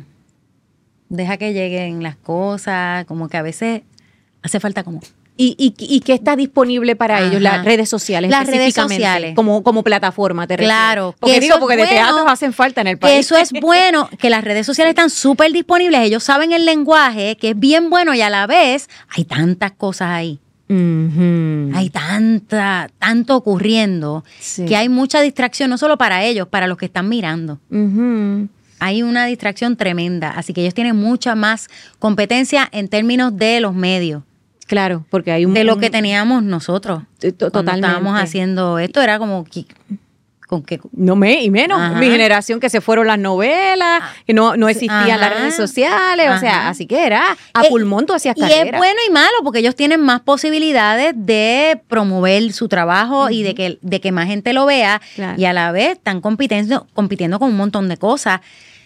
deja que lleguen las cosas, como que a veces hace falta como...
¿Y, y, y qué está disponible para
Ajá.
ellos? Las redes sociales
Las redes
específicamente,
sociales.
Como, como plataforma, te refieres.
Claro.
Porque
que
digo,
eso
porque
es
de
bueno,
teatros hacen falta en el país.
Que eso es bueno, que las redes sociales están súper disponibles, ellos saben el lenguaje, que es bien bueno y a la vez hay tantas cosas ahí.
Uh-huh.
Hay tanta, tanto ocurriendo,
Sí.
que hay mucha distracción, no solo para ellos, para los que están mirando.
Uh-huh.
Hay una distracción tremenda, así que ellos tienen mucha más competencia en términos de los medios,
Claro, porque hay un...
de lo
un-
que teníamos nosotros.
to-
Cuando
Totalmente.
estábamos haciendo esto, era como que, con que
No me, y menos.
Ajá.
Mi generación que se fueron las novelas, que no, no existían
Ajá.
las redes sociales, o sea,
Ajá.
así que era a
Eh,
pulmón tú hacías
y
carrera.
es bueno y malo porque ellos tienen más posibilidades de promover su trabajo y de que, de que más gente lo vea
Claro.
y a la vez están compitiendo, compitiendo con un montón de cosas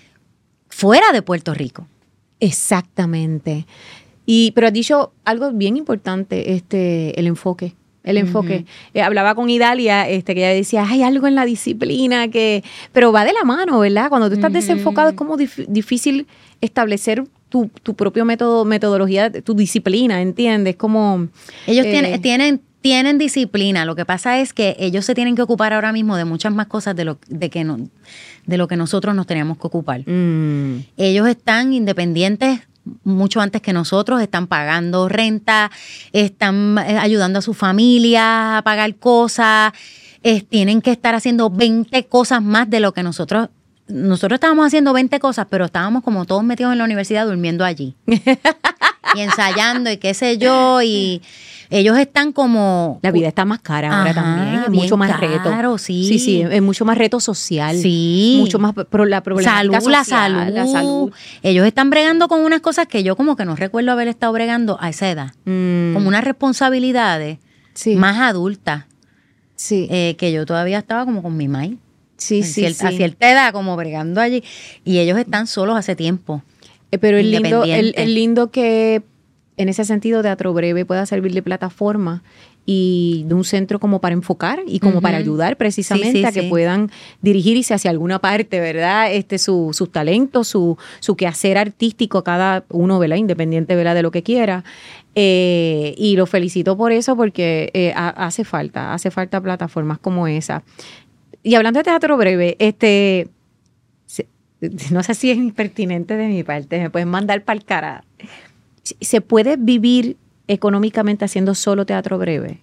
fuera de Puerto Rico.
Exactamente. Y, pero has dicho algo bien importante, este, el enfoque. El enfoque. Eh, hablaba con Idalia, este, que ella decía, hay algo en la disciplina que, pero va de la mano, ¿verdad? Cuando tú estás
Ujú.
desenfocado es como dif- difícil establecer tu, tu propio método, metodología, tu disciplina, ¿entiendes? Como
Ellos
eh,
tienen, tienen, tienen disciplina. Lo que pasa es que ellos se tienen que ocupar ahora mismo de muchas más cosas de lo, de que no, de lo que nosotros nos teníamos que ocupar.
mm,
Ellos están independientes mucho antes que nosotros, están pagando renta, están eh, ayudando a su familia a pagar cosas, eh, tienen que estar haciendo veinte cosas más de lo que nosotros, nosotros estábamos haciendo veinte cosas, pero estábamos como todos metidos en la universidad durmiendo allí y ensayando y qué sé yo, y Ellos están como...
La vida está más cara ahora
Ajá,
también, es
bien
mucho más
caro,
reto.
sí.
Sí, sí, es mucho más reto social.
Sí.
Mucho más pro, la problemática
salud, la
social,
salud.
la salud.
Ellos están bregando con unas cosas que yo como que no recuerdo haber estado bregando a esa edad.
Mm.
Como unas responsabilidades
Sí.
más adultas.
Sí.
Eh, que yo todavía estaba como con mi mai.
Sí,
a
sí,
cier-
sí.
A cierta edad, como bregando allí. Y ellos están solos hace tiempo.
Eh, Pero es lindo, el,
Independiente.
el lindo que en ese sentido Teatro Breve pueda servir de plataforma y de un centro como para enfocar y como
Ujú.
para ayudar precisamente
Sí, sí,
a que
sí.
puedan dirigirse hacia alguna parte, ¿verdad? Este, su, sus talentos, su, su quehacer artístico, cada uno, ¿verdad? Independiente, ¿verdad? De lo que quiera. Eh, y lo felicito por eso porque eh, ha- hace falta, hace falta plataformas como esa. Y hablando de Teatro Breve, este, se- no sé si es impertinente de mi parte, me pueden mandar para el cara. ¿Se puede vivir económicamente haciendo solo Teatro Breve?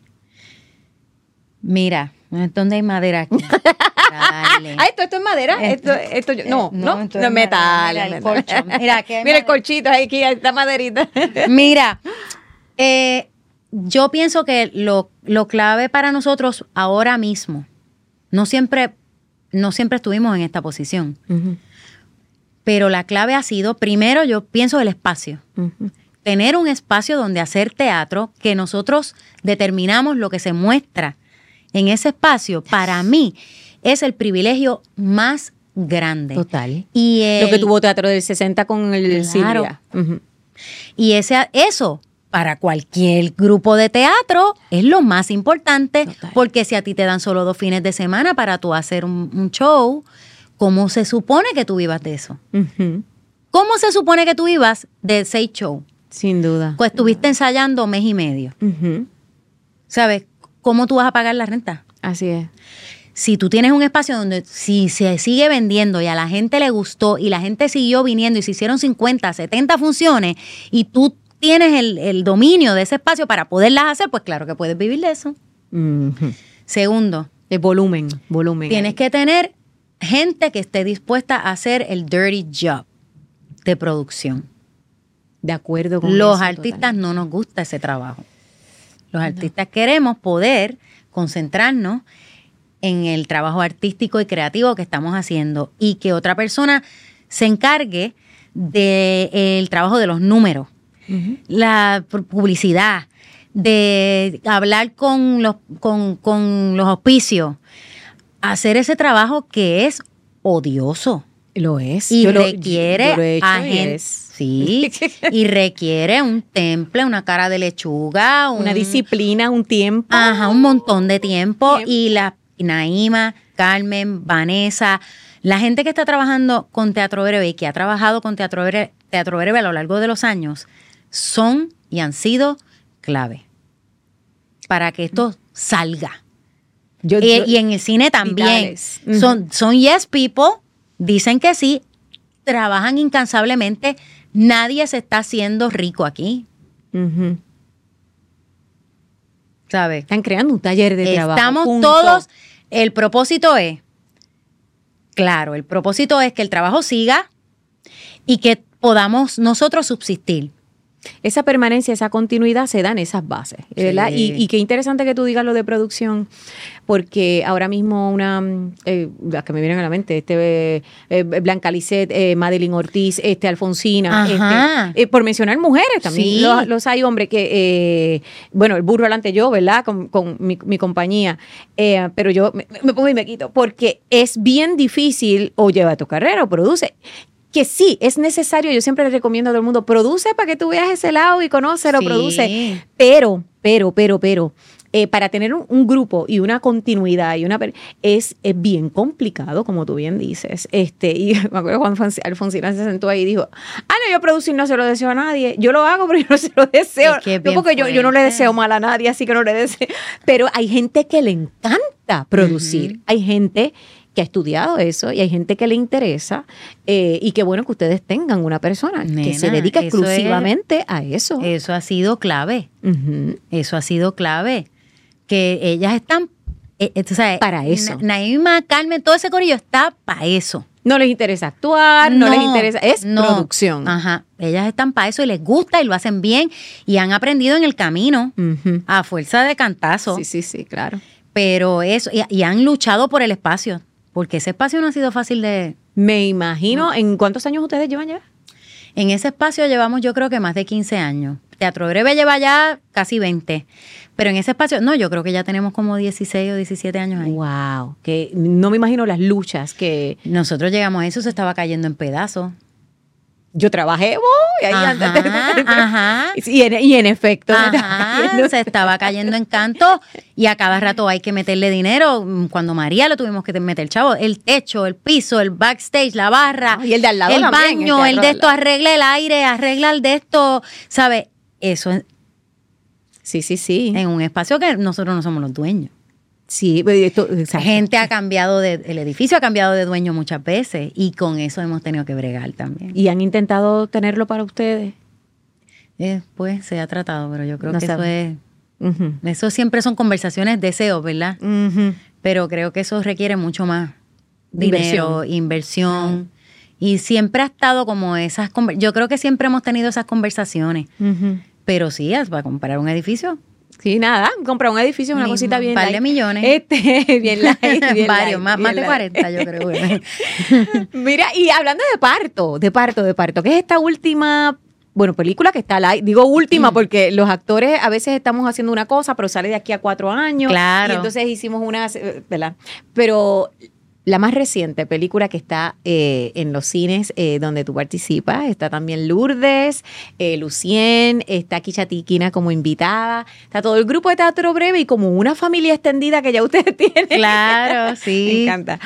Mira, ¿dónde hay madera aquí? Para darle.
Ah, esto, esto es madera. Esto, esto, yo- no,
Eh,
no,
no, esto
no
es
es metal.
madera, el
es metal.
colchón. Mira, aquí hay
Mira el
madera.
colchito, ahí, aquí está maderita.
Mira, eh, yo pienso que lo, lo clave para nosotros ahora mismo, no siempre, no siempre estuvimos en esta posición,
Ujú,
pero la clave ha sido, primero yo pienso el espacio.
ujú.
Tener un espacio donde hacer teatro, que nosotros determinamos lo que se muestra en ese espacio, para mí es el privilegio más grande.
Total.
Y el-
Lo que tuvo Teatro del sesenta con el
Claro.
Silvia. Ujú.
Y ese, eso, para cualquier grupo de teatro, es lo más importante,
Total.
porque si a ti te dan solo dos fines de semana para tú hacer un, un show, ¿cómo se supone que tú vivas de eso?
Ujú.
¿Cómo se supone que tú vivas de seis shows?
Sin duda.
Pues estuviste ensayando mes y medio.
Ujú.
¿Sabes? ¿Cómo tú vas a pagar la renta?
Así es.
Si tú tienes un espacio donde si se sigue vendiendo y a la gente le gustó y la gente siguió viniendo y se hicieron cincuenta, setenta funciones y tú tienes el, el dominio de ese espacio para poderlas hacer, pues claro que puedes vivir de eso.
Ujú.
Segundo,
El volumen, volumen.
tienes que tener gente que esté dispuesta a hacer el dirty job de producción.
De acuerdo con
Los
eso,
artistas
total.
no nos gusta ese trabajo. Los artistas queremos poder concentrarnos en el trabajo artístico y creativo que estamos haciendo y que otra persona se encargue del trabajo de los números,
Ujú.
la pu- publicidad, de hablar con los, con, con los auspicios, hacer ese trabajo que es odioso.
Lo es.
Y
Yo lo-
requiere
yo lo he hecho
a
y
gen-
es
sí, y requiere un temple, una cara de lechuga,
una
un-
disciplina, un tiempo.
Ajá, un montón de tiempo.
Tiempo.
Y la Naima, Carmen, Vanessa, la gente que está trabajando con Teatro Breve y que ha trabajado con Teatro Breve, Teatro Breve a lo largo de los años, son y han sido clave para que esto salga.
Yo-
Y,
yo-
y en el cine también.
vitales. Ujú.
Son, son yes people, dicen que sí, trabajan incansablemente. Nadie se está haciendo rico aquí,
Ujú.
¿sabes?
Están creando un taller de trabajo.
Estamos
punto.
todos, el propósito es, claro, el propósito es que el trabajo siga y que podamos nosotros subsistir.
Esa permanencia, esa continuidad se da en esas bases, ¿verdad?
Sí.
Y, y qué interesante que tú digas lo de producción, porque ahora mismo una, mm, eh, las que me vienen a la mente, este eh, Blanca Lisset, eh, Madeline Ortiz, este Alfonsina,
Ajá.
este, eh, por mencionar mujeres también,
Sí.
los, los hay hombres que, eh, bueno, el burro delante yo, ¿verdad? Con, con mi, mi compañía, eh, pero yo me, me pongo y me quito, porque es bien difícil o lleva tu carrera o produce. Que sí, es necesario, yo siempre le recomiendo a todo el mundo, produce para que tú veas ese lado y conócelo,
Sí.
produce. Pero, pero, pero, pero, eh, para tener un, un grupo y una continuidad y una per- es, es bien complicado, como tú bien dices. Este, y me acuerdo cuando Alfonsi- Alfonsina se sentó ahí y dijo, ah, no, yo producir no se lo deseo a nadie. Yo lo hago, pero yo no se lo deseo.
Es que es
no,
bien
porque yo, yo no le
fuerte.
deseo mal a nadie, así que no le deseo. Pero hay gente que le encanta producir.
Ujú.
Hay gente que ha estudiado eso y hay gente que le interesa eh, y qué bueno que ustedes tengan una persona que
Nena,
se dedica
eso
exclusivamente a eso.
Eso ha sido clave.
Ujú.
Eso ha sido clave. Que ellas están, eh, eh, tú sabes,
Para eso.
Na- Naima, Carmen, todo ese corillo está para eso.
No les interesa actuar, no,
No,
les interesa, es
no.
producción.
Ajá, ellas están para eso y les gusta y lo hacen bien y han aprendido en el camino
Ujú.
a fuerza de cantazo.
Sí, sí, sí, claro.
Pero eso, y, y han luchado por el espacio, porque ese espacio no ha sido fácil de...
Me imagino, ¿en cuántos años ustedes llevan ya?
En ese espacio llevamos yo creo que más de quince años. Teatro Breve lleva ya casi veinte. Pero en ese espacio, no, yo creo que ya tenemos como dieciséis o diecisiete años ahí.
Wow, que no me imagino las luchas que
Nosotros llegamos a eso, se estaba cayendo en pedazos.
yo trabajé, voy, ahí
Ajá,
andaste.
ajá.
Y en, y en efecto, se estaba
Ajá,
cayendo.
se estaba cayendo en canto y a cada rato hay que meterle dinero. Cuando María lo tuvimos que meter, chavo, el techo, el piso, el backstage, la barra,
Ah, y el de al lado
el
también,
baño,
el
el
teatro
de
de al
esto,
lado.
arregla el aire, arregla el de esto, ¿sabes? Eso es
Sí, sí, sí.
en un espacio que nosotros no somos los dueños.
Sí, pero esto, exacto.
Gente ha cambiado de, el edificio ha cambiado de dueño muchas veces y con eso hemos tenido que bregar también.
¿Y han intentado tenerlo para ustedes?
Eh, pues se ha tratado, pero yo creo
No
que eso
sabe.
es,
Ujú.
eso siempre son conversaciones, deseos, ¿verdad?
Ujú.
Pero creo que eso requiere mucho más dinero,
Inversión.
inversión. Y siempre ha estado como esas, conver- yo creo que siempre hemos tenido esas conversaciones.
Ujú.
Pero sí, es para comprar un edificio.
Sí, nada, comprar un edificio es una
Mismo,
cosita bien
un par
light.
de millones.
Este, bien light, bien
Varios,
light,
más,
bien
más de
light.
cuarenta, yo creo. ¿verdad?
Mira, y hablando de parto, de parto, de parto, ¿qué es esta última, bueno, película que está al aire? Digo última porque los actores a veces estamos haciendo una cosa, pero sale de aquí a cuatro años.
Claro.
Y entonces hicimos una, eh, ¿verdad? Pero la más reciente película que está eh, en los cines eh, donde tú participas, está también Lourdes, eh, Lucien, está Kisha Tiquina como invitada, está todo el grupo de Teatro Breve y como una familia extendida que ya ustedes tienen.
Claro,
Me
sí.
encanta.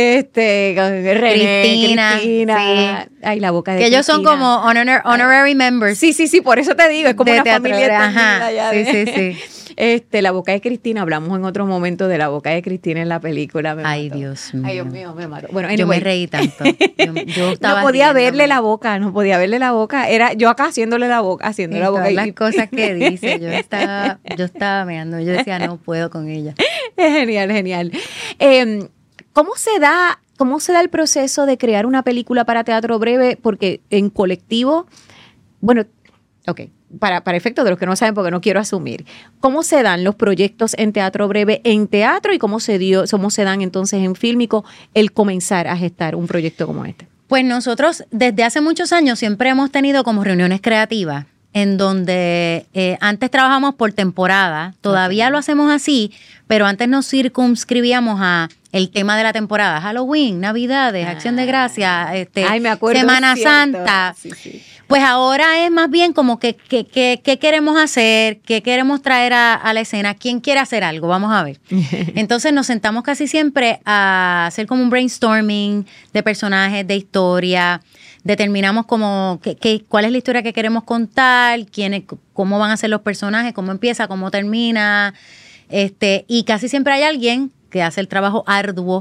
Este, con René,
Cristina,
Cristina.
sí.
Ay, la boca de
Que ellos son
Cristina.
como honor- honorary members.
Sí, sí, sí, por eso te digo, es como
de
una
Teatro
familia
Breve.
extendida
Ajá,
ya
sí,
de-
sí, sí.
Este, la boca de Cristina, hablamos en otro momento de la boca de Cristina en la película. me
Ay,
mató.
Dios
Ay,
mío.
Dios mío, me mató. Bueno,
Yo
anyway.
me reí tanto. Yo, yo estaba
no podía
riéndome.
verle la boca, no podía verle la boca. Era yo acá haciéndole la boca, haciendo
Y
la boca.
todas
y-
las cosas que dice, yo estaba, yo estaba meando, yo decía no puedo con ella.
Es genial, genial. Eh, ¿Cómo se da, cómo se da el proceso de crear una película para Teatro Breve? Porque en colectivo, bueno, ok, para, para efectos de los que no saben, porque no quiero asumir, ¿cómo se dan los proyectos en Teatro Breve en teatro y cómo se dio, cómo se dan entonces en Fílmico el comenzar a gestar un proyecto como este?
Pues nosotros desde hace muchos años siempre hemos tenido como reuniones creativas en donde eh, antes trabajamos por temporada, todavía
Ok.
lo hacemos así, pero antes nos circunscribíamos a el tema de la temporada, Halloween, Navidades, Acción de Gracias, este,
Ay, me acuerdo,
Semana
es cierto.
Santa.
Sí, sí.
Pues ahora es más bien como que, que, que, qué queremos hacer, qué queremos traer a, a la escena, quién quiere hacer algo, vamos a ver. Entonces nos sentamos casi siempre a hacer como un brainstorming de personajes, de historia, determinamos como que, que- cuál es la historia que queremos contar, quién, cómo van a ser los personajes, cómo empieza, cómo termina, este, y casi siempre hay alguien que hace el trabajo arduo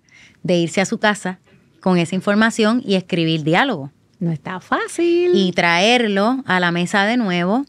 de irse a su casa con esa información y escribir diálogo
No está fácil.
y traerlo a la mesa de nuevo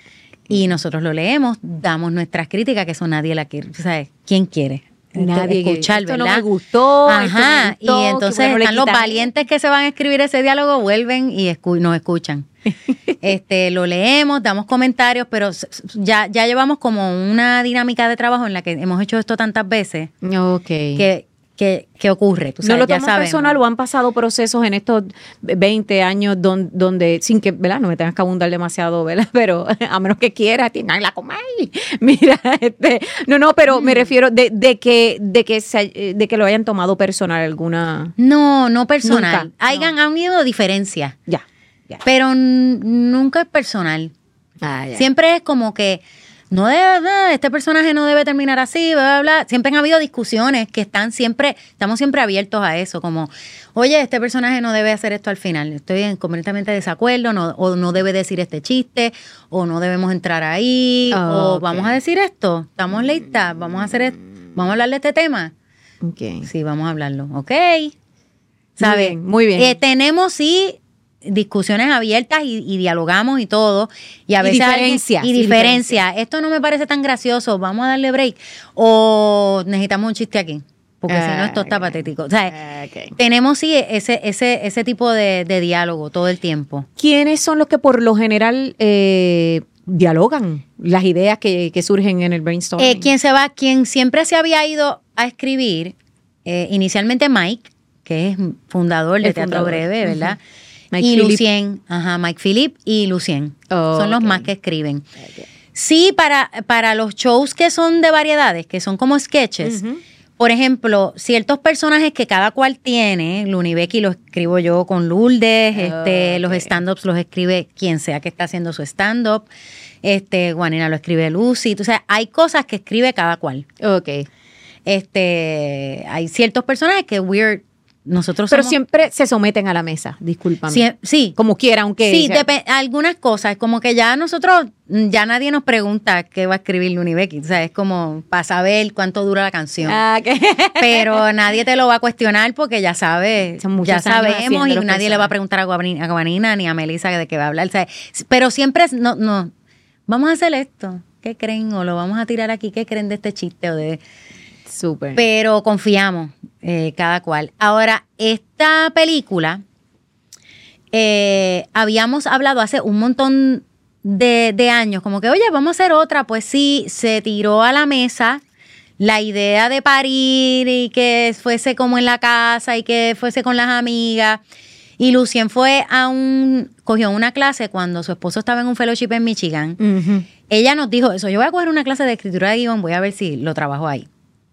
y nosotros lo leemos, damos nuestras críticas, que eso nadie la quiere, ¿sabes? ¿Quién quiere?
Nadie que-
escuchar,
esto
¿verdad?
no me gustó, esto me
Ajá,
gustó,
y
que
entonces
bueno, le
están los
quitan-
valientes que se van a escribir ese diálogo, vuelven y escu- nos escuchan. este Lo leemos, damos comentarios, pero s- s- ya, ya llevamos como una dinámica de trabajo en la que hemos hecho esto tantas veces
Ok.
que, que, que ocurre. Tú
No
sabes,
lo
ya
toman
sabemos.
personal o han pasado procesos en estos veinte años don- donde, sin que, ¿verdad? No me tengas que abundar demasiado, ¿verdad? Pero a menos que quieras, tienes la comer. Mira, este, no, no, pero
Mm.
me refiero de, de que, de que se- de que lo hayan tomado personal alguna.
No, no personal.
Nunca,
Hayan, Han habido diferencias,
Ya. ya.
pero n- nunca es personal.
Ah, ya.
Siempre es como que no debe, no, este personaje no debe terminar así, bla, bla, bla. Siempre han habido discusiones que están siempre, estamos siempre abiertos a eso, como, oye, este personaje no debe hacer esto al final, estoy en completamente desacuerdo, no, o no debe decir este chiste, o no debemos entrar ahí,
Oh,
o
ok.
vamos a decir esto, estamos listas, vamos a hacer, est- vamos a hablar de este tema.
Ok.
Sí, vamos a hablarlo, ok. ¿Sabes?
bien, muy bien.
Eh, tenemos, sí, discusiones abiertas y, y dialogamos y todo. Y a
Y
veces alguien-
diferencias,
y
y
diferencias. Esto no me parece tan gracioso, vamos a darle break. O necesitamos un chiste aquí. porque
ah,
si no esto está
okay.
patético. O sea,
ah, okay.
tenemos sí ese, ese, ese tipo de, de diálogo todo el tiempo.
¿Quiénes son los que por lo general eh, dialogan las ideas que, que surgen en el brainstorming?
Eh, quien se va, quien siempre se había ido a escribir, eh, inicialmente Mike, que es fundador de
El
Teatro
fundador.
Breve, ¿verdad?
Uh-huh. Mike
y
Phillip.
Lucien, ajá, Mike Phillip y Lucien.
Oh,
son los
okay.
más que escriben.
Okay.
Sí, para, para los shows que son de variedades, que son como sketches,
Uh-huh.
por ejemplo, ciertos personajes que cada cual tiene, Luni Becky lo escribo yo con Lourdes,
Oh,
este,
okay.
los stand-ups los escribe quien sea que está haciendo su stand-up, este, Juanina lo escribe Lucy, o sea, hay cosas que escribe cada cual.
Ok.
Este, hay ciertos personajes que weird, nosotros
Pero
somos,
siempre se someten a la mesa, discúlpame.
sí, sí,
Como quiera, aunque...
sí, depe- algunas cosas, como que ya nosotros, ya nadie nos pregunta qué va a escribir Luni Becky, o sea, es como para saber cuánto dura la canción.
Ah, okay.
Pero nadie te lo va a cuestionar porque ya sabe,
Son muchos
ya
años
sabemos
haciendo
y
los
nadie le va a
personajes.
preguntar a Guabanina, a Guabanina ni a Melissa de qué va a hablar. O sea, pero siempre es, no, no, vamos a hacer esto, ¿qué creen? O lo vamos a tirar aquí, ¿qué creen de este chiste? O de,
Súper.
pero confiamos eh, cada cual. Ahora, esta película, eh, habíamos hablado hace un montón de, de años, como que, oye, vamos a hacer otra. Pues sí, se tiró a la mesa la idea de parir y que fuese como en la casa y que fuese con las amigas. Y Lucien fue a un, cogió una clase cuando su esposo estaba en un fellowship en Michigan.
Uh-huh.
Ella nos dijo eso, yo voy a coger una clase de escritura de guión, voy a ver si lo trabajo ahí.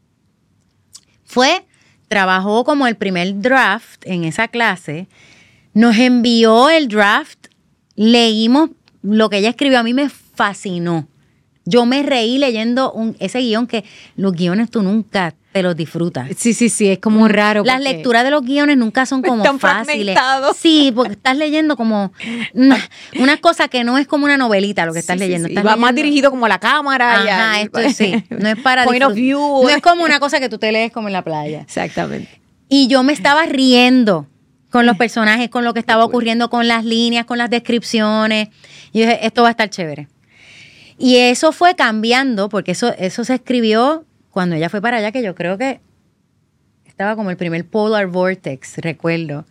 Fue, trabajó como el primer draft en esa clase, nos envió el draft, leímos lo que ella escribió, a mí me fascinó. Yo me reí leyendo un, ese guión que los guiones tú nunca te los disfrutas.
Sí, sí, sí, es como raro.
Las
porque
lecturas de los guiones nunca son como
están
fáciles.
fragmentados.
Sí, porque estás leyendo como una, una cosa que no es como una novelita lo que estás
sí, sí,
leyendo.
sí.
Estás
Va más
leyendo-
dirigido como a la cámara. y
Ajá,
al-
esto sí. No es para
Point of
disfrut-
view.
No es como una cosa que tú te lees como en la playa.
Exactamente.
Y yo me estaba riendo con los personajes, con lo que estaba ocurriendo, con las líneas, con las descripciones. Y yo dije, esto va a estar chévere. Y eso fue cambiando, porque eso, eso se escribió cuando ella fue para allá, que yo creo que estaba como el primer Polar Vortex, recuerdo.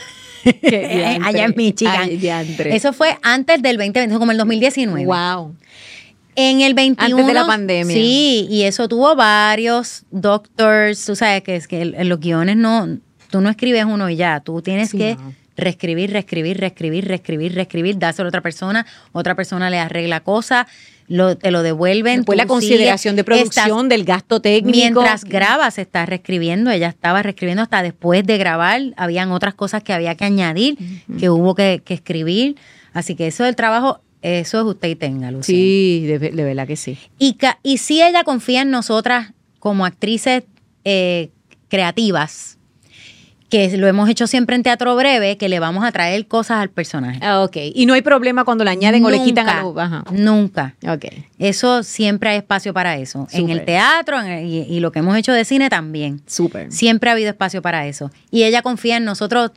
Qué
Allá en
diantre.
Michigan.
Ay, diantre.
Eso fue antes del veinte veinte, como el dos mil diecinueve.
Wow.
En el veintiuno.
Antes de la pandemia.
Sí, y eso tuvo varios doctors. Tú sabes que es que en los guiones no, tú no escribes uno y ya. Tú tienes
Sí,
que
no.
reescribir, reescribir, reescribir, reescribir, reescribir, dárselo a otra persona. Otra persona le arregla cosas, lo, te lo devuelven.
Después
tú
la consideración de
sigues,
producción,
estás-
del gasto técnico.
Mientras grabas, estás reescribiendo. Ella estaba reescribiendo hasta después de grabar. Habían otras cosas que había que añadir, que hubo que, que escribir. Así que eso del trabajo, eso es usted y tenga, Lucía.
Sí, de, de verdad que sí.
Y, ca- y sí ella confía en nosotras como actrices eh, creativas, que lo hemos hecho siempre en Teatro Breve, que le vamos a traer cosas al personaje.
Ah, ok. Y no hay problema cuando le añaden o le quitan
Nunca,
algo. Ajá.
Nunca.
Ok.
Eso siempre hay espacio para eso. En
Súper.
el teatro en el- y, y lo que hemos hecho de cine también.
Súper.
Siempre ha habido espacio para eso. Y ella confía en nosotros.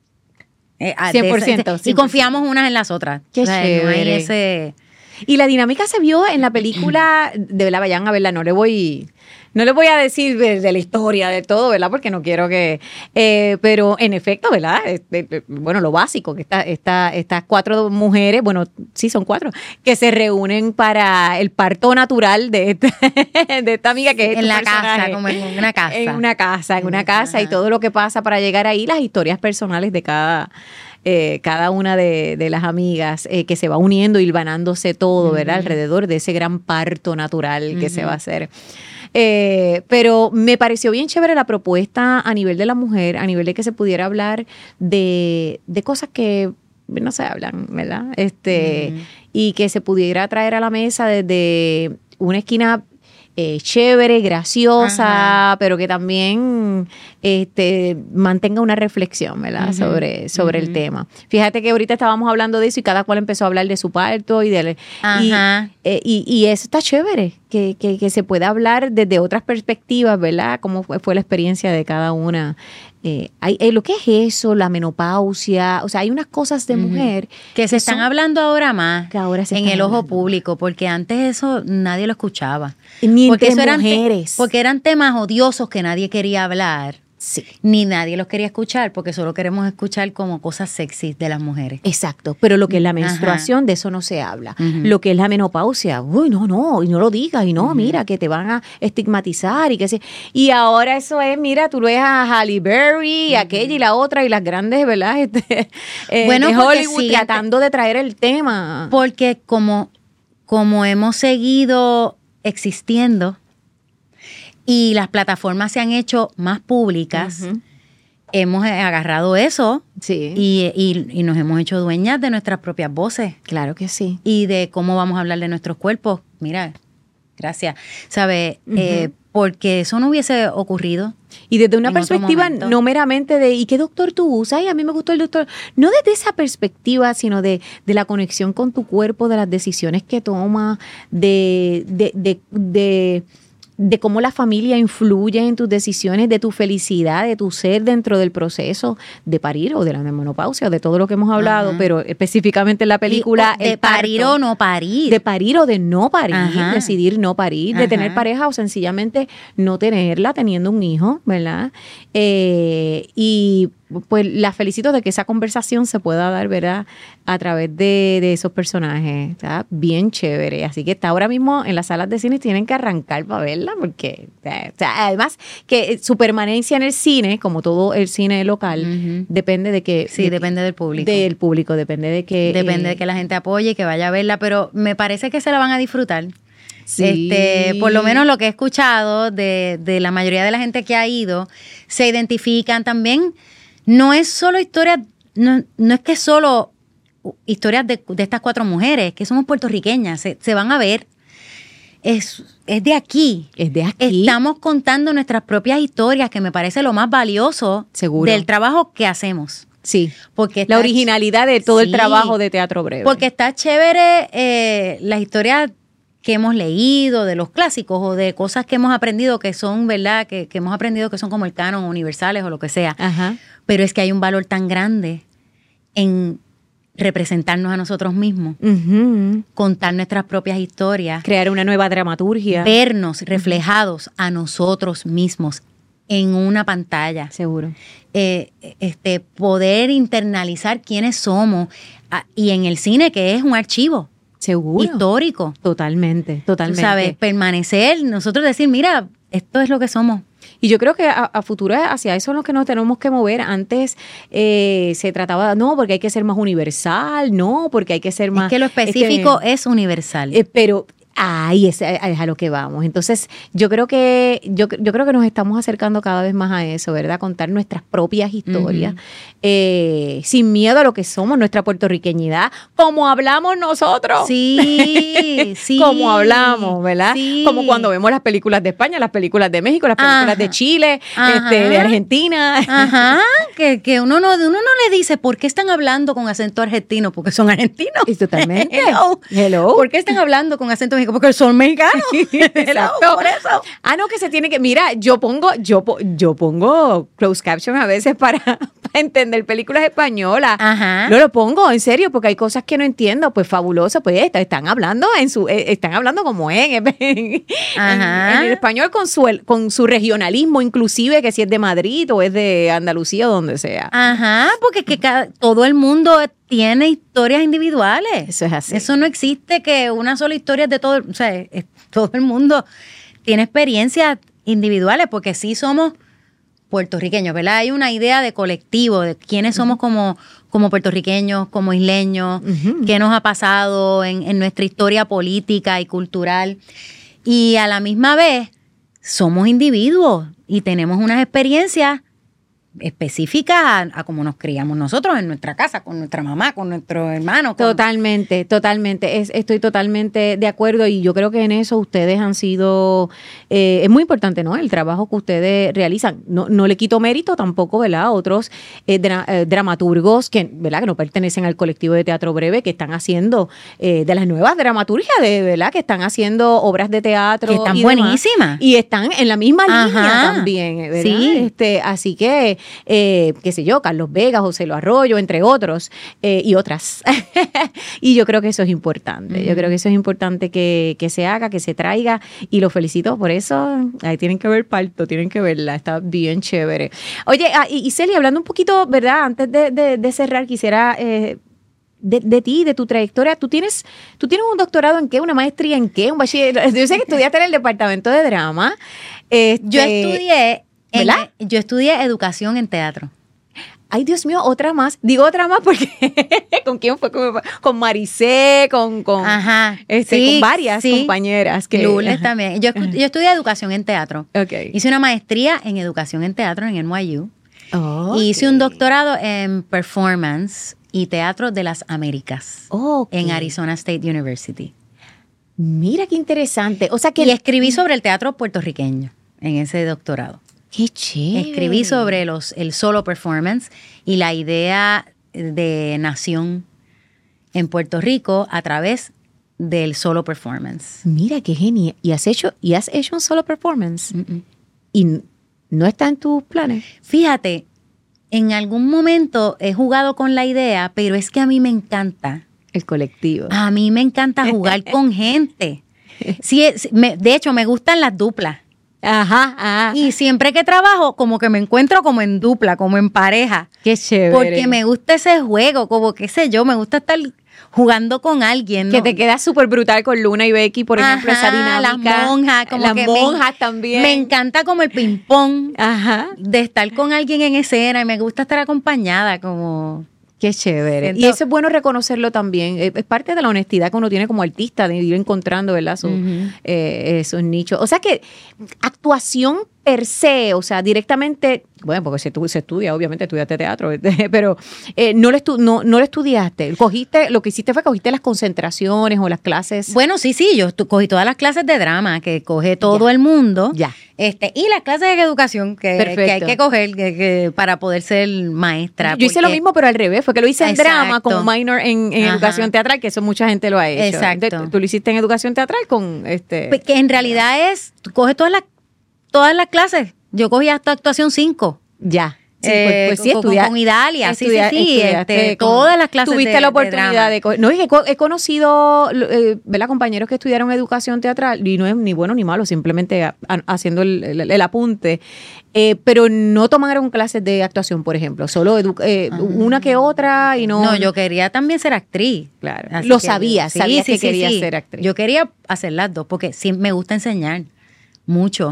eh, a- de
cien por
esa-
ciento,
Y
cien por ciento.
confiamos unas en las otras.
Qué
O sea, no hay
chévere.
ese...
Y la dinámica se vio en la película, de verdad, vayan a verla, no le voy, no le voy a decir de, de la historia, de todo, ¿verdad? Porque no quiero que, eh, pero en efecto, ¿verdad? Este, bueno, lo básico, que esta, esta, estas cuatro mujeres, bueno, sí son cuatro, que se reúnen para el parto natural de esta, de esta amiga que es
En
tu
la
personaje.
casa, como en una casa.
En una casa, en una
Ajá.
casa, y todo lo que pasa para llegar ahí, las historias personales de cada... Eh, cada una de, de las amigas eh, que se va uniendo, hilvanándose todo, ¿verdad? Alrededor de ese gran parto natural que se va a hacer. Eh, pero me pareció bien chévere la propuesta a nivel de la mujer, a nivel de que se pudiera hablar de, de cosas que no se hablan, ¿verdad? Este,
Ujú.
y que se pudiera traer a la mesa desde una esquina eh, chévere, graciosa,
Ajá.
pero que también este, mantenga una reflexión, ¿verdad?
Ujú,
Sobre, sobre el
ujú.
tema. Fíjate que ahorita estábamos hablando de eso y cada cual empezó a hablar de su parto y de y,
Ajá.
eh, y, y eso está chévere, que, que, que se pueda hablar desde otras perspectivas, ¿verdad? Cómo fue, fue la experiencia de cada una Eh, hay, eh, lo que es eso, la menopausia, o sea, hay unas cosas de mujer
uh-huh. que se están
son,
hablando ahora más
que ahora se
en
están
el ojo
hablando.
público, porque antes eso nadie lo escuchaba.
Ni
porque
entre
eso eran
mujeres.
Te, porque eran temas odiosos que nadie quería hablar.
Sí.
Ni nadie los quería escuchar, porque solo queremos escuchar como cosas sexys de las mujeres.
Exacto, pero lo que es la menstruación, ajá, de eso no se habla. Uh-huh. Lo que es la menopausia, uy, no, no, y no lo digas, y no, uh-huh, mira, que te van a estigmatizar y que se... Y ahora eso es, mira, tú lo ves a Halle Berry, uh-huh, aquella y la otra, y las grandes, ¿verdad? Este, eh,
bueno,
de Hollywood
sigue,
tratando de traer el tema.
Porque como, como hemos seguido existiendo, y las plataformas se han hecho más públicas, uh-huh, hemos agarrado eso,
sí,
y, y, y nos hemos hecho dueñas de nuestras propias voces.
Claro que sí.
Y de cómo vamos a hablar de nuestros cuerpos. Mira, gracias. ¿Sabes? Uh-huh. Eh, porque eso no hubiese ocurrido.
Y desde una perspectiva no meramente de ¿y qué doctor tú usas? Ay, a mí me gustó el doctor. No desde esa perspectiva, sino de, de la conexión con tu cuerpo, de las decisiones que tomas, de... de, de, de de cómo la familia influye en tus decisiones, de tu felicidad, de tu ser dentro del proceso de parir o de la menopausia, o de todo lo que hemos hablado, uh-huh, pero específicamente en la película...
Y, de
el
parir
parto,
o no parir.
De parir o de no parir, uh-huh, decidir no parir, uh-huh, de tener pareja o sencillamente no tenerla teniendo un hijo, ¿verdad? Eh, y pues la felicito de que esa conversación se pueda dar, ¿verdad?, a través de, de esos personajes. Está bien chévere. Así que está ahora mismo en las salas de cine y tienen que arrancar para verla porque, o sea, además que su permanencia en el cine, como todo el cine local, uh-huh, depende de que...
Sí,
de,
depende del público.
Del público, depende de que...
Depende
eh,
de que la gente apoye, que vaya a verla, pero me parece que se la van a disfrutar.
Sí.
Este, por lo menos lo que he escuchado de, de la mayoría de la gente que ha ido, se identifican también. No es solo historias, no, no es que solo historias de, de estas cuatro mujeres, que somos puertorriqueñas, se, se van a ver. Es, es de aquí.
Es de aquí.
Estamos contando nuestras propias historias, que me parece lo más valioso,
seguro,
del trabajo que hacemos.
Sí,
porque
la originalidad de todo, sí, el trabajo de Teatro Breve.
Porque está chévere eh, las historias que hemos leído, de los clásicos o de cosas que hemos aprendido que son, ¿verdad? Que, que hemos aprendido que son como el canon, universales o lo que sea.
Ajá.
Pero es que hay un valor tan grande en representarnos a nosotros mismos,
uh-huh,
contar nuestras propias historias,
crear una nueva dramaturgia,
vernos reflejados uh-huh, a nosotros mismos en una pantalla.
Seguro.
Eh, este, poder internalizar quiénes somos a, y en el cine, que es un archivo.
Seguro.
Histórico.
Totalmente, totalmente.
Tú sabes, permanecer, nosotros decir, mira, esto es lo que somos.
Y yo creo que a, a futuro hacia eso es lo que nos tenemos que mover. Antes eh, se trataba, no, porque hay que ser más universal, no, porque hay que ser más...
Es que lo específico
este,
es universal.
Eh, pero... Ahí es, es a lo que vamos. Entonces, yo creo que yo, yo creo que nos estamos acercando cada vez más a eso, ¿verdad? Contar nuestras propias historias, uh-huh, eh, sin miedo a lo que somos, nuestra puertorriqueñidad, como hablamos nosotros.
Sí, sí.
Como hablamos, ¿verdad?
Sí.
Como cuando vemos las películas de España, las películas de México, las películas, ajá, de Chile, este, de Argentina.
Ajá, que, que uno, no, uno no le dice, ¿por qué están hablando con acento argentino? Porque son argentinos.
Y totalmente.
Hello.
Hello.
¿Por qué están hablando con acento mexicano? Porque son mexicanos.
Exacto.
Por eso.
Ah, no, que se tiene que... Mira, yo pongo yo, yo pongo closed caption a veces para, para entender películas españolas.
Ajá.
No lo pongo, en serio, porque hay cosas que no entiendo. Pues fabuloso, pues están hablando en su... Están hablando como es, en, en,
Ajá.
en el español con su, con su regionalismo, inclusive que si es de Madrid o es de Andalucía o donde sea.
Ajá, porque que cada, todo el mundo tiene historias individuales.
Eso es así.
Eso no existe que una sola historia es de todo, o sea, es, todo el mundo tiene experiencias individuales, porque sí somos puertorriqueños, ¿verdad? Hay una idea de colectivo, de quiénes somos uh-huh, como, como puertorriqueños, como isleños, uh-huh, qué nos ha pasado en, en nuestra historia política y cultural. Y a la misma vez somos individuos y tenemos unas experiencias específicas a, a cómo nos criamos nosotros en nuestra casa, con nuestra mamá, con nuestros hermanos. Con...
Totalmente, totalmente. Es, estoy totalmente de acuerdo y yo creo que en eso ustedes han sido, eh, es muy importante, ¿no? El trabajo que ustedes realizan. No, no le quito mérito tampoco, ¿verdad? A otros eh, dra, eh, dramaturgos que, ¿verdad? Que no pertenecen al colectivo de Teatro Breve, que están haciendo eh, de las nuevas dramaturgias, de, ¿verdad? Que están haciendo obras de teatro.
Que están
y
buenísimas.
Demás, y están en la misma línea
Ajá,
también, ¿verdad?
Sí.
Este, así que eh, qué sé yo, Carlos Vega, José Lo Arroyo, entre otros, eh, y otras. Y yo creo que eso es importante. Uh-huh. Yo creo que eso es importante que, que se haga, que se traiga, y lo felicito por eso. Ahí tienen que ver Parto, tienen que verla, está bien chévere. Oye, ah, y, y Celia, hablando un poquito, ¿verdad? Antes de, de, de cerrar, quisiera... Eh, De, de ti, de tu trayectoria. ¿Tú tienes, ¿Tú tienes un doctorado en qué? ¿Una maestría en qué? ¿Un bachiller? Yo sé que estudiaste en el departamento de drama. Este,
yo estudié en, yo estudié educación en teatro.
Ay, Dios mío, otra más. Digo otra más porque ¿con quién fue? Con, con Maricé, con, con,
ajá,
este,
sí,
con varias
sí.
compañeras. Que,
Lourdes también. Yo, yo estudié educación en teatro.
Okay.
Hice una maestría en educación en teatro en N Y U.
Oh,
y hice
okay.
un doctorado en performance y teatro de las Américas, okay. en Arizona State University.
Mira qué interesante. O sea que
y escribí sobre el teatro puertorriqueño en ese doctorado.
Qué chévere.
Escribí sobre los el solo performance y la idea de nación en Puerto Rico a través del solo performance.
Mira qué genial. ¿Y has hecho y has hecho un solo performance?
Mm-mm.
Y no está en tus planes.
Fíjate, en algún momento he jugado con la idea, pero es que a mí me encanta.
El colectivo.
A mí me encanta jugar con gente. Sí, me, de hecho, me gustan las duplas.
Ajá, ajá.
Y siempre que trabajo, como que me encuentro como en dupla, como en pareja.
Qué chévere.
Porque me gusta ese juego, como qué sé yo, me gusta estar jugando con alguien, ¿no?
Que te queda súper brutal con Luna y Becky, por ejemplo,
Ajá,
esa dinámica.
Las monjas, como
las
que
monjas
me,
también.
Me encanta como el ping-pong.
Ajá.
De estar con alguien en escena y me gusta estar acompañada, como...
Qué chévere.
Siento,
y eso es bueno reconocerlo también. Es parte de la honestidad que uno tiene como artista, de ir encontrando, ¿verdad? Su, uh-huh. eh, esos nichos. O sea que actuación per se, o sea, directamente, bueno, porque se, se estudia, obviamente estudiaste teatro, pero eh, no, lo estu, no, no lo estudiaste. Cogiste, lo que hiciste fue cogiste las concentraciones o las clases.
Bueno, sí, sí, yo cogí todas las clases de drama que coge todo ya. el mundo.
Ya.
Este, y las clases de educación que, que hay que coger que, que para poder ser maestra.
Yo porque... hice lo mismo, pero al revés, fue que lo hice en
Exacto.
drama como minor en, en educación teatral, que eso mucha gente lo ha hecho.
Exacto.
De, tú lo hiciste en educación teatral con este.
Que en realidad es, tú coges todas las, todas las clases. Yo cogí hasta actuación cinco.
Ya.
Sí, eh, pues, pues sí, estudiar con Idalia, sí, sí, sí, este,
con,
todas las clases
tuviste
de,
la oportunidad
de,
de, no, es que he conocido, eh, ¿verdad? Compañeros que estudiaron educación teatral y no es ni bueno ni malo, simplemente a, a, haciendo el, el, el apunte, eh, pero no tomaron clases de actuación, por ejemplo, solo edu- eh, una que otra y no.
No, yo quería también ser actriz,
claro. Así lo sabías,
sí,
sabías
sí,
que
sí,
querías
sí.
ser actriz.
Yo quería hacer las dos porque sí me gusta enseñar mucho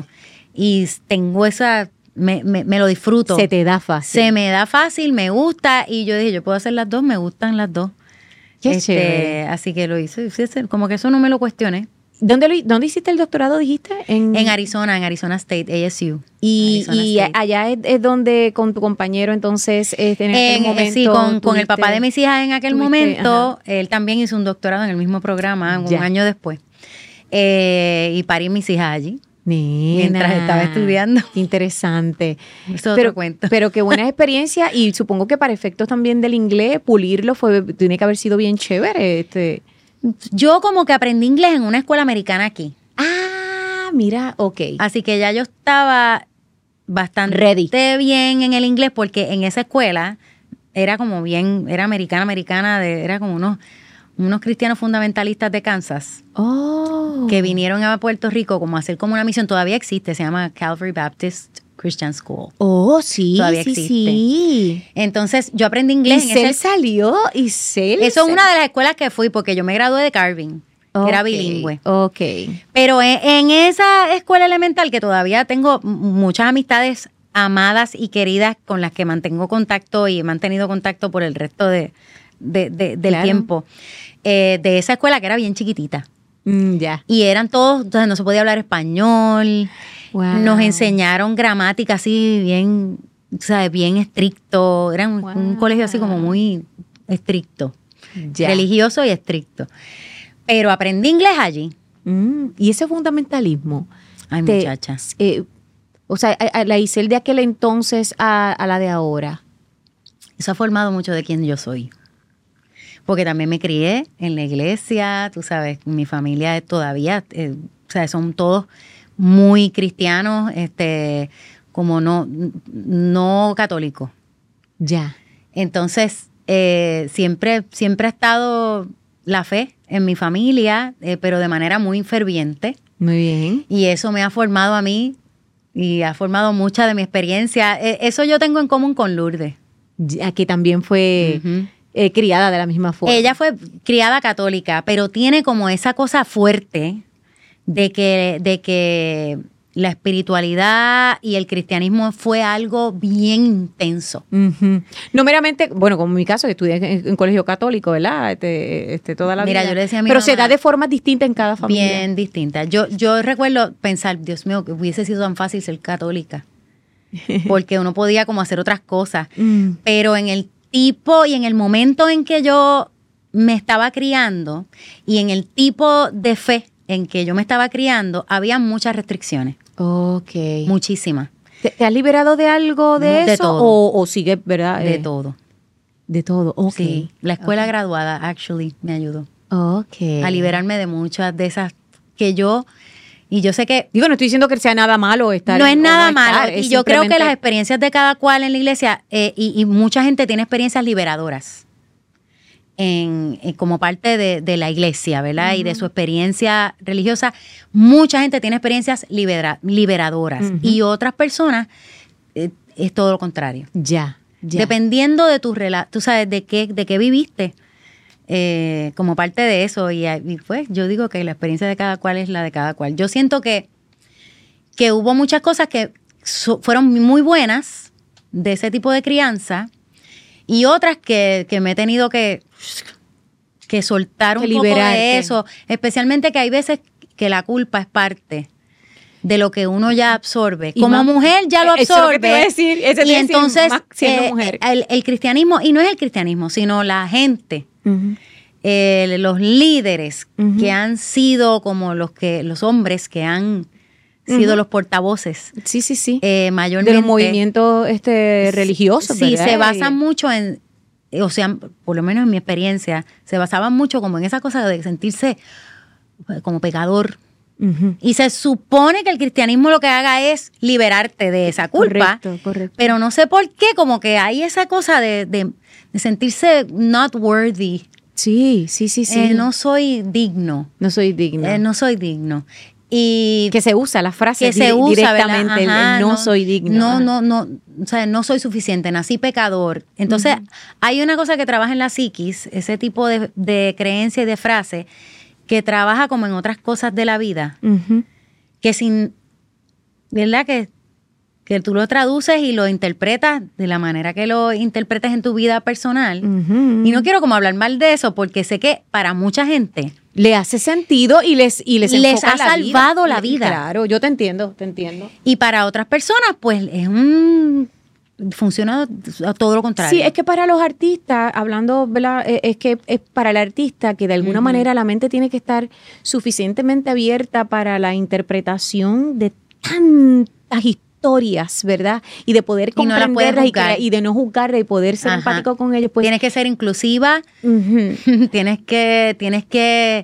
y tengo esa Me, me, me lo disfruto.
Se te da fácil.
Se me da fácil, me gusta. Y yo dije, yo puedo hacer las dos, me gustan las dos.
Qué
este,
chévere.
Así que lo hice. Como que eso no me lo cuestioné.
¿Dónde, lo, ¿Dónde hiciste el doctorado, dijiste? En,
en Arizona, en Arizona State, A S U.
Y,
Arizona
y
State.
allá es, es donde con tu compañero entonces este, en aquel
en,
momento.
Sí, con,
tuviste,
con el papá de mis hijas en aquel
tuviste,
momento.
Ajá.
Él también hizo un doctorado en el mismo programa,
ya.
un año después. Eh, y parí mis hijas allí.
Nena,
mientras estaba estudiando.
Qué interesante.
Eso
pero,
otro cuento.
Pero qué buena experiencia y supongo que para efectos también del inglés, pulirlo fue tiene que haber sido bien chévere. Este.
Yo como que aprendí inglés en una escuela americana aquí.
Ah, mira, ok.
Así que ya yo estaba bastante
ready,
bien en el inglés porque en esa escuela era como bien, era americana, americana, de, era como unos, unos cristianos fundamentalistas de Kansas.
Oh.
Que vinieron a Puerto Rico como a hacer como una misión, todavía existe, se llama Calvary Baptist Christian School.
Oh, sí,
todavía
sí,
existe.
Sí.
Entonces, yo aprendí inglés.
Y
en
Cel
ese...
salió, y Cel.
Eso es una de las escuelas que fui, porque yo me gradué de Carving, okay, que era bilingüe.
Ok.
Pero en, en esa escuela elemental, que todavía tengo muchas amistades amadas y queridas con las que mantengo contacto y he mantenido contacto por el resto de, de, de, del
claro.
tiempo, eh, de esa escuela que era bien chiquitita.
Mm, ya.
Y eran todos, entonces no se podía hablar español.
Wow.
Nos enseñaron gramática así bien, ¿sabes? Bien estricto. Era un,
wow.
un colegio así como muy estricto.
Ya.
Religioso y estricto. Pero aprendí inglés allí.
Mm, y ese fundamentalismo.
Ay,
te,
muchachas.
Eh, o sea, a, a la Isel de aquel entonces a, a la de ahora.
Eso ha formado mucho de quién yo soy. Porque también me crié en la iglesia, tú sabes, mi familia todavía, eh, o sea, son todos muy cristianos, este, como no, no católico.
Ya.
Entonces, eh, siempre, siempre ha estado la fe en mi familia, eh, pero de manera muy ferviente.
Muy bien.
Y eso me ha formado a mí y ha formado mucha de mi experiencia. Eh, eso yo tengo en común con Lourdes.
Aquí también fue uh-huh. eh, criada de la misma forma.
Ella fue criada católica, pero tiene como esa cosa fuerte de que, de que la espiritualidad y el cristianismo fue algo bien intenso.
Uh-huh. No meramente, bueno, como en mi caso, que estudié en, en colegio católico, ¿verdad? Este, este, toda la
Mira,
vida.
yo le decía a mi
Pero
mamá,
se da de formas distintas en cada familia.
Bien distintas. Yo, yo recuerdo pensar, Dios mío, que hubiese sido tan fácil ser católica. Porque uno podía como hacer otras cosas. Mm. Pero en el tipo y en el momento en que yo me estaba criando y en el tipo de fe en que yo me estaba criando, había muchas restricciones.
Ok.
Muchísimas.
¿Te, te has liberado de algo de,
de
eso?
Todo.
O, o sigue, ¿verdad?
De
eh,
todo.
De todo, ok.
Sí, la escuela
okay.
graduada, actually, me ayudó.
Ok.
A liberarme de muchas de esas que yo... Y yo sé que...
Digo, no estoy diciendo que sea nada malo estar...
No es nada
no
malo.
Estar,
y
es
yo
simplemente...
creo que las experiencias de cada cual en la iglesia, eh, y, y mucha gente tiene experiencias liberadoras en, en como parte de, de la iglesia, ¿verdad? Uh-huh. Y de su experiencia religiosa. Mucha gente tiene experiencias libera, liberadoras. Uh-huh. Y otras personas eh, es todo lo contrario.
Ya, ya.
Dependiendo de tu relato, tú sabes, de qué, de qué viviste. Eh, como parte de eso y, y pues yo digo que la experiencia de cada cual es la de cada cual. Yo siento que, que hubo muchas cosas que so, fueron muy buenas de ese tipo de crianza y otras que, que me he tenido que, que soltar un
que
poco
liberarte.
De eso, especialmente que hay veces que la culpa es parte de lo que uno ya absorbe. Y como más, mujer ya lo absorbe. Eso es lo que te iba a decir. Eso te y entonces decir, más siendo eh, mujer. El, el cristianismo, y no es el cristianismo, sino la gente, uh-huh. eh, los líderes uh-huh. que han sido como los que los hombres que han sido uh-huh. los portavoces.
Sí, sí, sí.
Eh, mayormente.
De los movimientos este, religiosos,
Sí,
¿verdad?
se basan mucho en, o sea, por lo menos en mi experiencia, se basaban mucho como en esa cosa de sentirse como pecador. Uh-huh. Y se supone que el cristianismo lo que haga es liberarte de esa culpa.
Correcto, correcto.
Pero no sé por qué, como que hay esa cosa de, de, de sentirse not worthy.
Sí, sí, sí, sí.
Eh, no soy digno.
No soy digno.
Eh, no soy digno. Y
que se usa la frase
que se
di-
usa,
directamente, el,
Ajá,
el no,
no
soy digno.
No, no, no, o sea, no soy suficiente, nací pecador. Entonces, uh-huh. hay una cosa que trabaja en la psiquis, ese tipo de, de creencia y de frase, que trabaja como en otras cosas de la vida, uh-huh. que sin, ¿verdad? Que, que tú lo traduces y lo interpretas de la manera que lo interpretes en tu vida personal. Uh-huh. Y no quiero como hablar mal de eso, porque sé que para mucha gente
le hace sentido y les y les,
les ha
la
salvado
vida.
la vida.
Claro, yo te entiendo, te entiendo.
Y para otras personas, pues es un funciona a todo lo contrario.
Sí, es que para los artistas, hablando, ¿verdad? Es que es para el artista que de alguna uh-huh. manera la mente tiene que estar suficientemente abierta para la interpretación de tantas historias, ¿verdad? Y de poder comprenderlas y, no y, y de no juzgarlas y poder ser Ajá. empático con ellos. Pues,
tienes que ser inclusiva,
uh-huh.
tienes que, tienes que,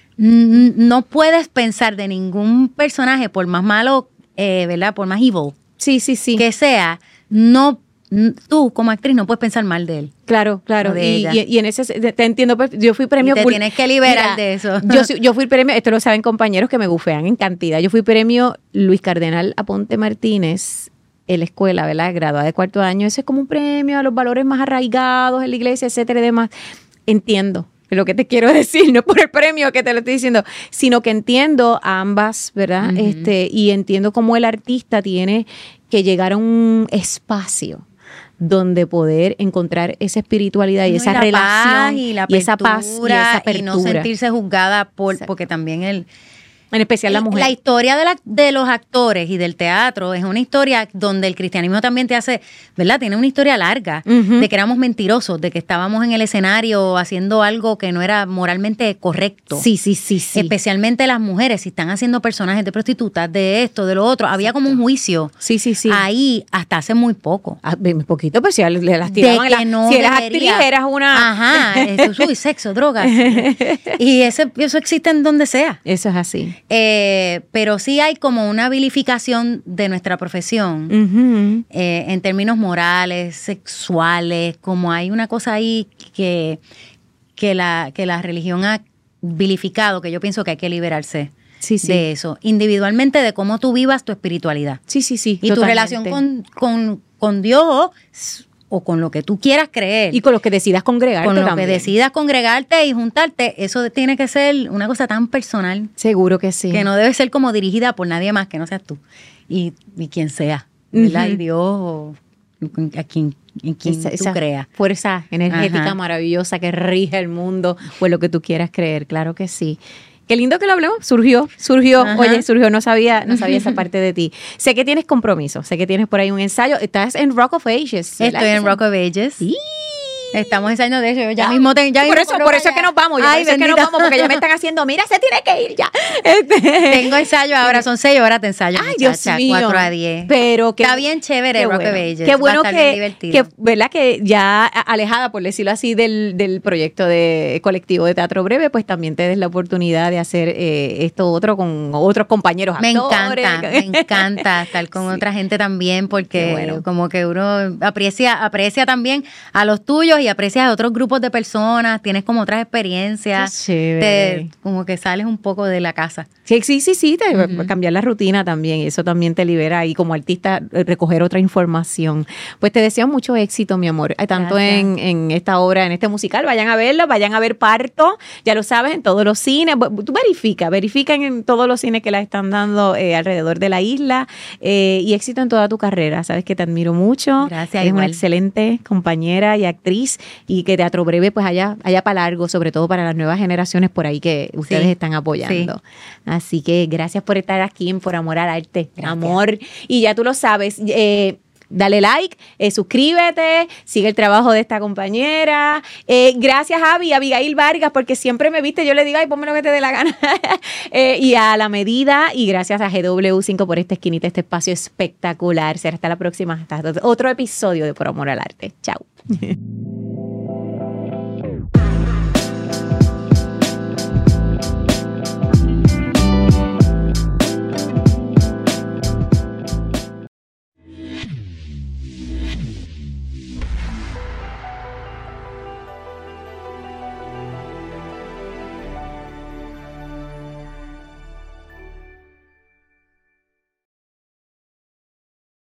no puedes pensar de ningún personaje, por más malo, eh, ¿verdad? Por más evil
sí, sí, sí.
que sea, no, tú como actriz no puedes pensar mal de él.
Claro, claro. Y, y, y en ese, te entiendo, yo fui premio...
Y te full, tienes que liberar mira, de eso.
Yo, yo fui premio, esto lo saben compañeros que me bufean en cantidad, yo fui premio Luis Cardenal Aponte Martínez en la escuela, ¿verdad? Graduada de cuarto año. Ese es como un premio a los valores más arraigados en la iglesia, etcétera y demás. Entiendo. Lo que te quiero decir, no por el premio que te lo estoy diciendo, sino que entiendo ambas, ¿verdad? Uh-huh. Este, y entiendo cómo el artista tiene que llegar a un espacio donde poder encontrar esa espiritualidad y no, esa y relación
y, la
y esa paz y esa apertura.
Y no sentirse juzgada por, porque también el...
En especial la mujer.
La historia de, la, de los actores y del teatro es una historia donde el cristianismo también te hace, ¿verdad? Tiene una historia larga uh-huh. de que éramos mentirosos, de que estábamos en el escenario haciendo algo que no era moralmente correcto.
Sí, sí, sí, sí.
Especialmente las mujeres, si están haciendo personajes de prostitutas, de esto, de lo otro. Había Exacto. como un juicio.
Sí, sí, sí.
Ahí hasta hace muy poco.
Ah, muy poquito, pero si le las tiraban.
De que no
si
eras
actriz, eras una...
Ajá, eso, uy, sexo, drogas. Y ese, eso existe en donde sea.
Eso es así.
Eh, pero sí hay como una vilificación de nuestra profesión uh-huh. eh, en términos morales, sexuales, como hay una cosa ahí que, que, la, que la religión ha vilificado, que yo pienso que hay que liberarse. Sí, sí. De eso, individualmente, de cómo tú vivas tu espiritualidad.
Sí, sí, sí.
Y totalmente. Tu relación con, con, con Dios o con lo que tú quieras creer.
Y con los que decidas congregarte
Con lo
también.
que decidas congregarte y juntarte, eso tiene que ser una cosa tan personal.
Seguro que sí.
Que no debe ser como dirigida por nadie más que no seas tú. Y, y quien sea, ¿verdad? Uh-huh. Y Dios o a quien, en quien
esa,
tú
esa
creas.
Fuerza energética Ajá. maravillosa que rige el mundo o en lo que tú quieras creer, claro que sí. Qué lindo que lo hablemos. Surgió, surgió. Ajá. Oye, surgió. No sabía, no sabía esa parte de ti. Sé que tienes compromiso. Sé que tienes por ahí un ensayo. Estás en Rock of Ages.
Estoy en Rock of Ages.
Sí.
Estamos ensayando de eso. Ya, ya mismo te, ya
por
mismo
eso, por eso es que nos vamos. Yo Ay, por eso es que nos vamos porque ya me están haciendo. Mira, se tiene que ir ya.
Este. Tengo ensayo ahora. Son seis horas de ensayo.
Ay, muchacha, Dios mío.
cuatro a diez.
Pero que
está bien chévere
qué
Rock
bueno.
of Ages.
Qué bueno que, que, ¿verdad? Que ya alejada, por decirlo así, del, del proyecto de colectivo de Teatro Breve, pues también te des la oportunidad de hacer eh, esto otro con otros compañeros
me
actores.
Me encanta, me encanta estar con sí. otra gente también porque bueno. como que uno aprecia, aprecia también a los tuyos y aprecia a otros grupos de personas, tienes como otras experiencias, te, como que sales un poco de la casa.
Sí, sí, sí, sí, te uh-huh. cambiar la rutina también, y eso también te libera y como artista recoger otra información. Pues te deseo mucho éxito, mi amor, tanto en, en esta obra, en este musical, vayan a verlo, vayan a ver Parto, ya lo sabes, en todos los cines, tú verifica, verifica en todos los cines que la están dando eh, alrededor de la isla eh, y éxito en toda tu carrera, sabes que te admiro mucho.
Gracias,
eres
igual.
Una excelente compañera y actriz y que te Teatro Breve, pues allá, allá para largo, sobre todo para las nuevas generaciones por ahí que ustedes sí, están apoyando. Sí. Así que gracias por estar aquí en Por Amor al Arte. Gracias. Amor. Y ya tú lo sabes, eh, dale like, eh, suscríbete, sigue el trabajo de esta compañera. Eh, gracias, Avi, Abigail Vargas, porque siempre me viste, yo le digo, ay, ponme lo que te dé la gana. eh, y a La Medida, y gracias a G W cinco por esta esquinita, este espacio espectacular. Será hasta la próxima, hasta otro episodio de Por Amor al Arte. Chao.